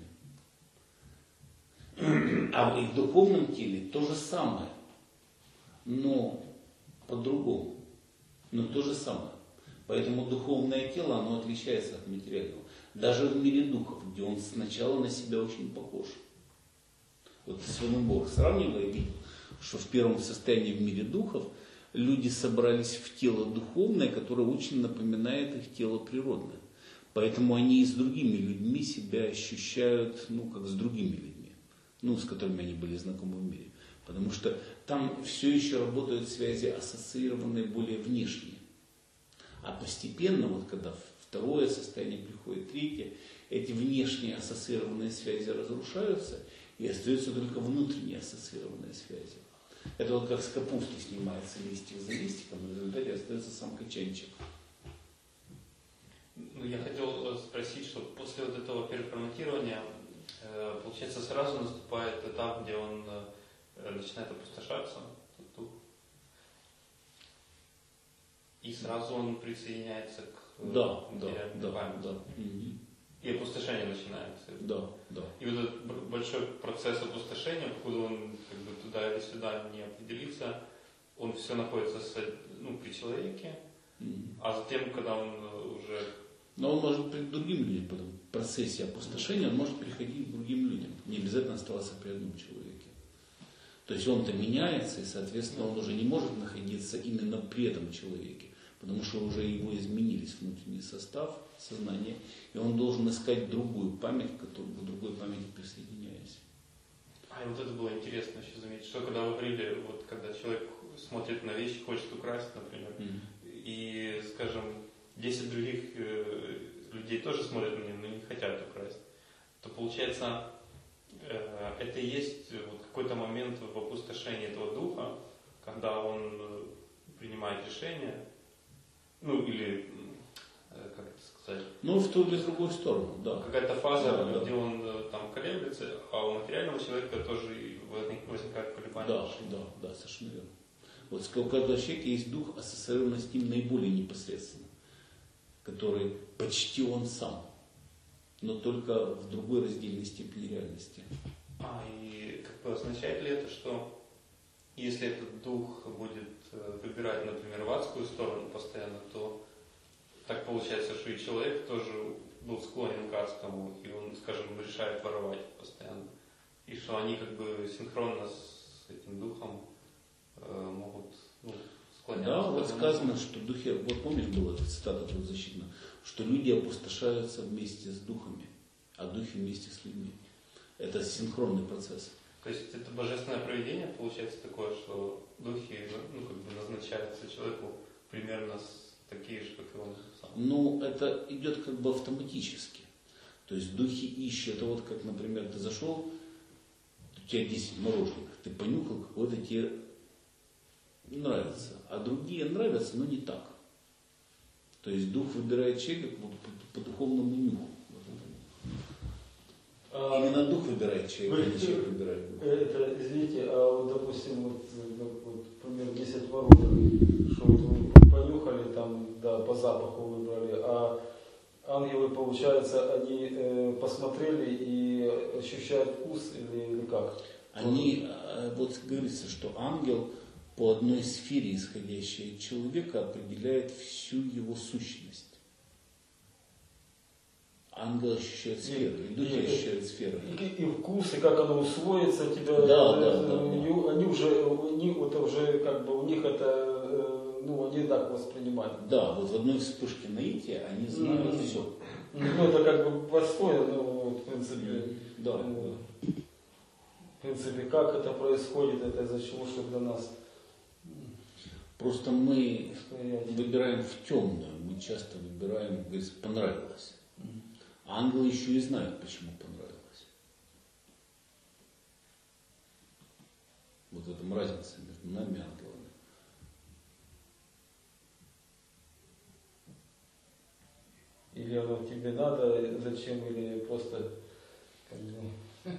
[SPEAKER 1] А и в духовном теле то же самое, но по-другому, но то же самое. Поэтому духовное тело, оно отличается от материального. Даже в мире духов, где он сначала на себя очень похож. Вот Святослав сравнивая, видел, что в первом состоянии в мире духов люди собрались в тело духовное, которое очень напоминает их тело природное. Поэтому они и с другими людьми себя ощущают, ну, как с другими людьми. Ну, с которыми они были знакомы в мире. Потому что там все еще работают связи ассоциированные более внешние. А постепенно, вот когда второе состояние приходит, третье, эти внешние ассоциированные связи разрушаются, и остаются только внутренние ассоциированные связи. Это вот как с капусты снимается листик за листиком, и в результате остается сам качанчик.
[SPEAKER 2] Ну, я хотел спросить, что после вот этого переформатирования, получается, сразу наступает этап, где он начинает опустошаться, дух, и сразу он присоединяется к материальной памяти.
[SPEAKER 1] Да.
[SPEAKER 2] И опустошение начинается.
[SPEAKER 1] Да.
[SPEAKER 2] И вот этот большой процесс опустошения, покуда он как бы туда или сюда не определится, он все находится при человеке, а затем, когда он уже...
[SPEAKER 1] Но он может при другим людям, потом в процессе опустошения он может переходить к другим людям. Не обязательно оставаться при одном человеке. То есть он-то меняется, и, соответственно, он уже не может находиться именно при этом человеке, потому что уже его изменились внутренний состав, сознание, и он должен искать другую память, к другой памяти присоединяясь.
[SPEAKER 2] И вот это было интересно еще заметить, что когда вы говорили, вот когда человек смотрит на вещи, хочет украсть, например, и, скажем, 10 других людей тоже смотрят на него, но не хотят украсть, то получается, это и есть вот какой-то момент в опустошении этого духа, когда он принимает решение, ну или, как это сказать?
[SPEAKER 1] Ну, в ту или другую сторону, да.
[SPEAKER 2] Какая-то фаза, где он там колеблется, а у материального человека тоже возникает колебания.
[SPEAKER 1] Да, совершенно верно. Вот у каждого человека есть дух, ассоциированный с ним наиболее непосредственно, который почти он сам, но только в другой раздельной степени реальности.
[SPEAKER 2] И как бы означает ли это, что если этот дух будет выбирать, например, в адскую сторону постоянно, то так получается, что и человек тоже был склонен к адскому, и он, скажем, решает воровать постоянно. И что они как бы синхронно с этим духом могут склоняться.
[SPEAKER 1] Да, вот сказано, что духи, вот помнишь, была цитата тут защитна, что люди опустошаются вместе с духами, а духи вместе с людьми. Это синхронный процесс.
[SPEAKER 2] То есть это божественное провидение получается такое, что духи как бы назначаются человеку примерно такие же, как и он сам.
[SPEAKER 1] Ну, это идет как бы автоматически. То есть духи ищут. Это вот как, например, ты зашел, у тебя 10 мороженых, ты понюхал, какое-то тебе нравится, а другие нравятся, но не так. То есть дух выбирает человека по духовному нюху. Именно дух выбирает человека, не человек выбирает дух.
[SPEAKER 4] Это, извините, а вот, допустим, вот, например, 10 мороженых, что вот вы понюхали, там, да, по запаху выбрали, а ангелы, получается, они посмотрели и ощущают вкус или как?
[SPEAKER 1] Они, вот говорится, что ангел по одной сфере, исходящей от человека, определяет всю его сущность. Ангел ощущает сферу, и духи ощущают сферу.
[SPEAKER 4] И вкус, и как оно усвоится, тебя, они уже как бы у них это, ну, они так воспринимают.
[SPEAKER 1] Да, вот в одной вспышке наития они знают все.
[SPEAKER 4] Ну, это как бы подспорье, ну, в принципе.
[SPEAKER 1] Да.
[SPEAKER 4] В принципе, как это происходит, это из-за чего, что для нас.
[SPEAKER 1] Просто мы выбираем в темную, мы часто выбираем, говорится, понравилось. А ангелы еще и знают, почему понравилось. Вот в этом разница между нами и ангелами.
[SPEAKER 4] Или оно тебе надо, зачем, или просто как бы...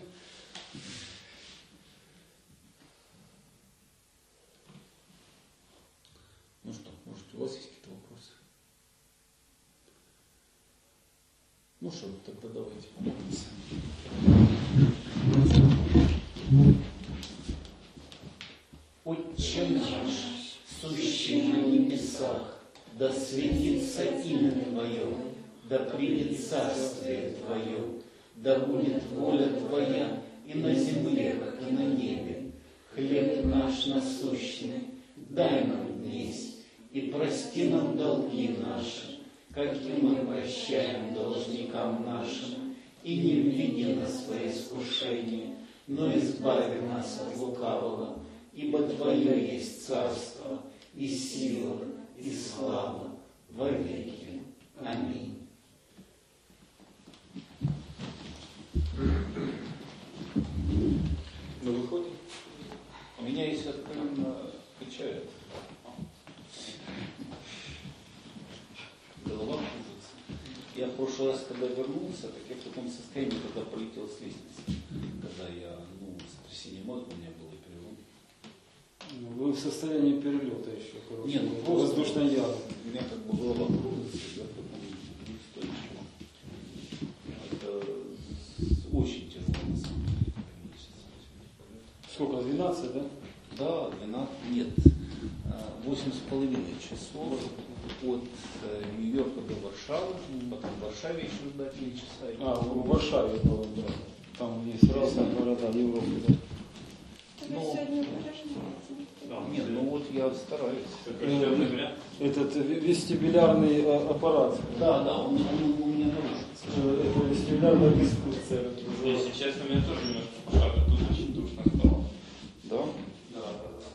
[SPEAKER 1] Ну что, может, у вас есть какие-то вопросы? Ну что, тогда давайте помолимся. Отче наш, сущий на небесах, да светится имя Твое, да придет царствие Твое, да будет воля Твоя и на земле, как и на небе. Хлеб наш насущный дай нам днесь, и прости нам долги наши, как и мы прощаем должникам нашим, и не введи нас в свои искушения, но избави нас от лукавого, ибо Твое есть царство, и сила, и слава во веки. Аминь. Мы выходим. Меня, если откровенно, качает. Голова кружится. Я в прошлый раз, когда вернулся, так я в таком состоянии, когда полетел с лестницы. Когда я, сотрясение мозга у меня было и перелом.
[SPEAKER 4] Вы в состоянии перелета еще, короче.
[SPEAKER 1] Нет, просто
[SPEAKER 4] воздушной ямы.
[SPEAKER 1] У меня как бы голова кружится, я в таком неустойчивом. Это очень тяжело, на самом деле.
[SPEAKER 4] Сколько, 12, да?
[SPEAKER 1] Да, 12, нет, 8,5 часов от Нью-Йорка до Варшавы, потом в Варшаве еще ждать 3 часа.
[SPEAKER 4] В Варшаве было, да. Там есть разные города Европы, да.
[SPEAKER 3] Сегодня упражняется.
[SPEAKER 1] Нет, вот я стараюсь.
[SPEAKER 4] Этот вестибулярный аппарат.
[SPEAKER 1] Да, он у меня нарушится.
[SPEAKER 4] Это вестибулярная дискуссия.
[SPEAKER 2] Если честно, меня тоже немножко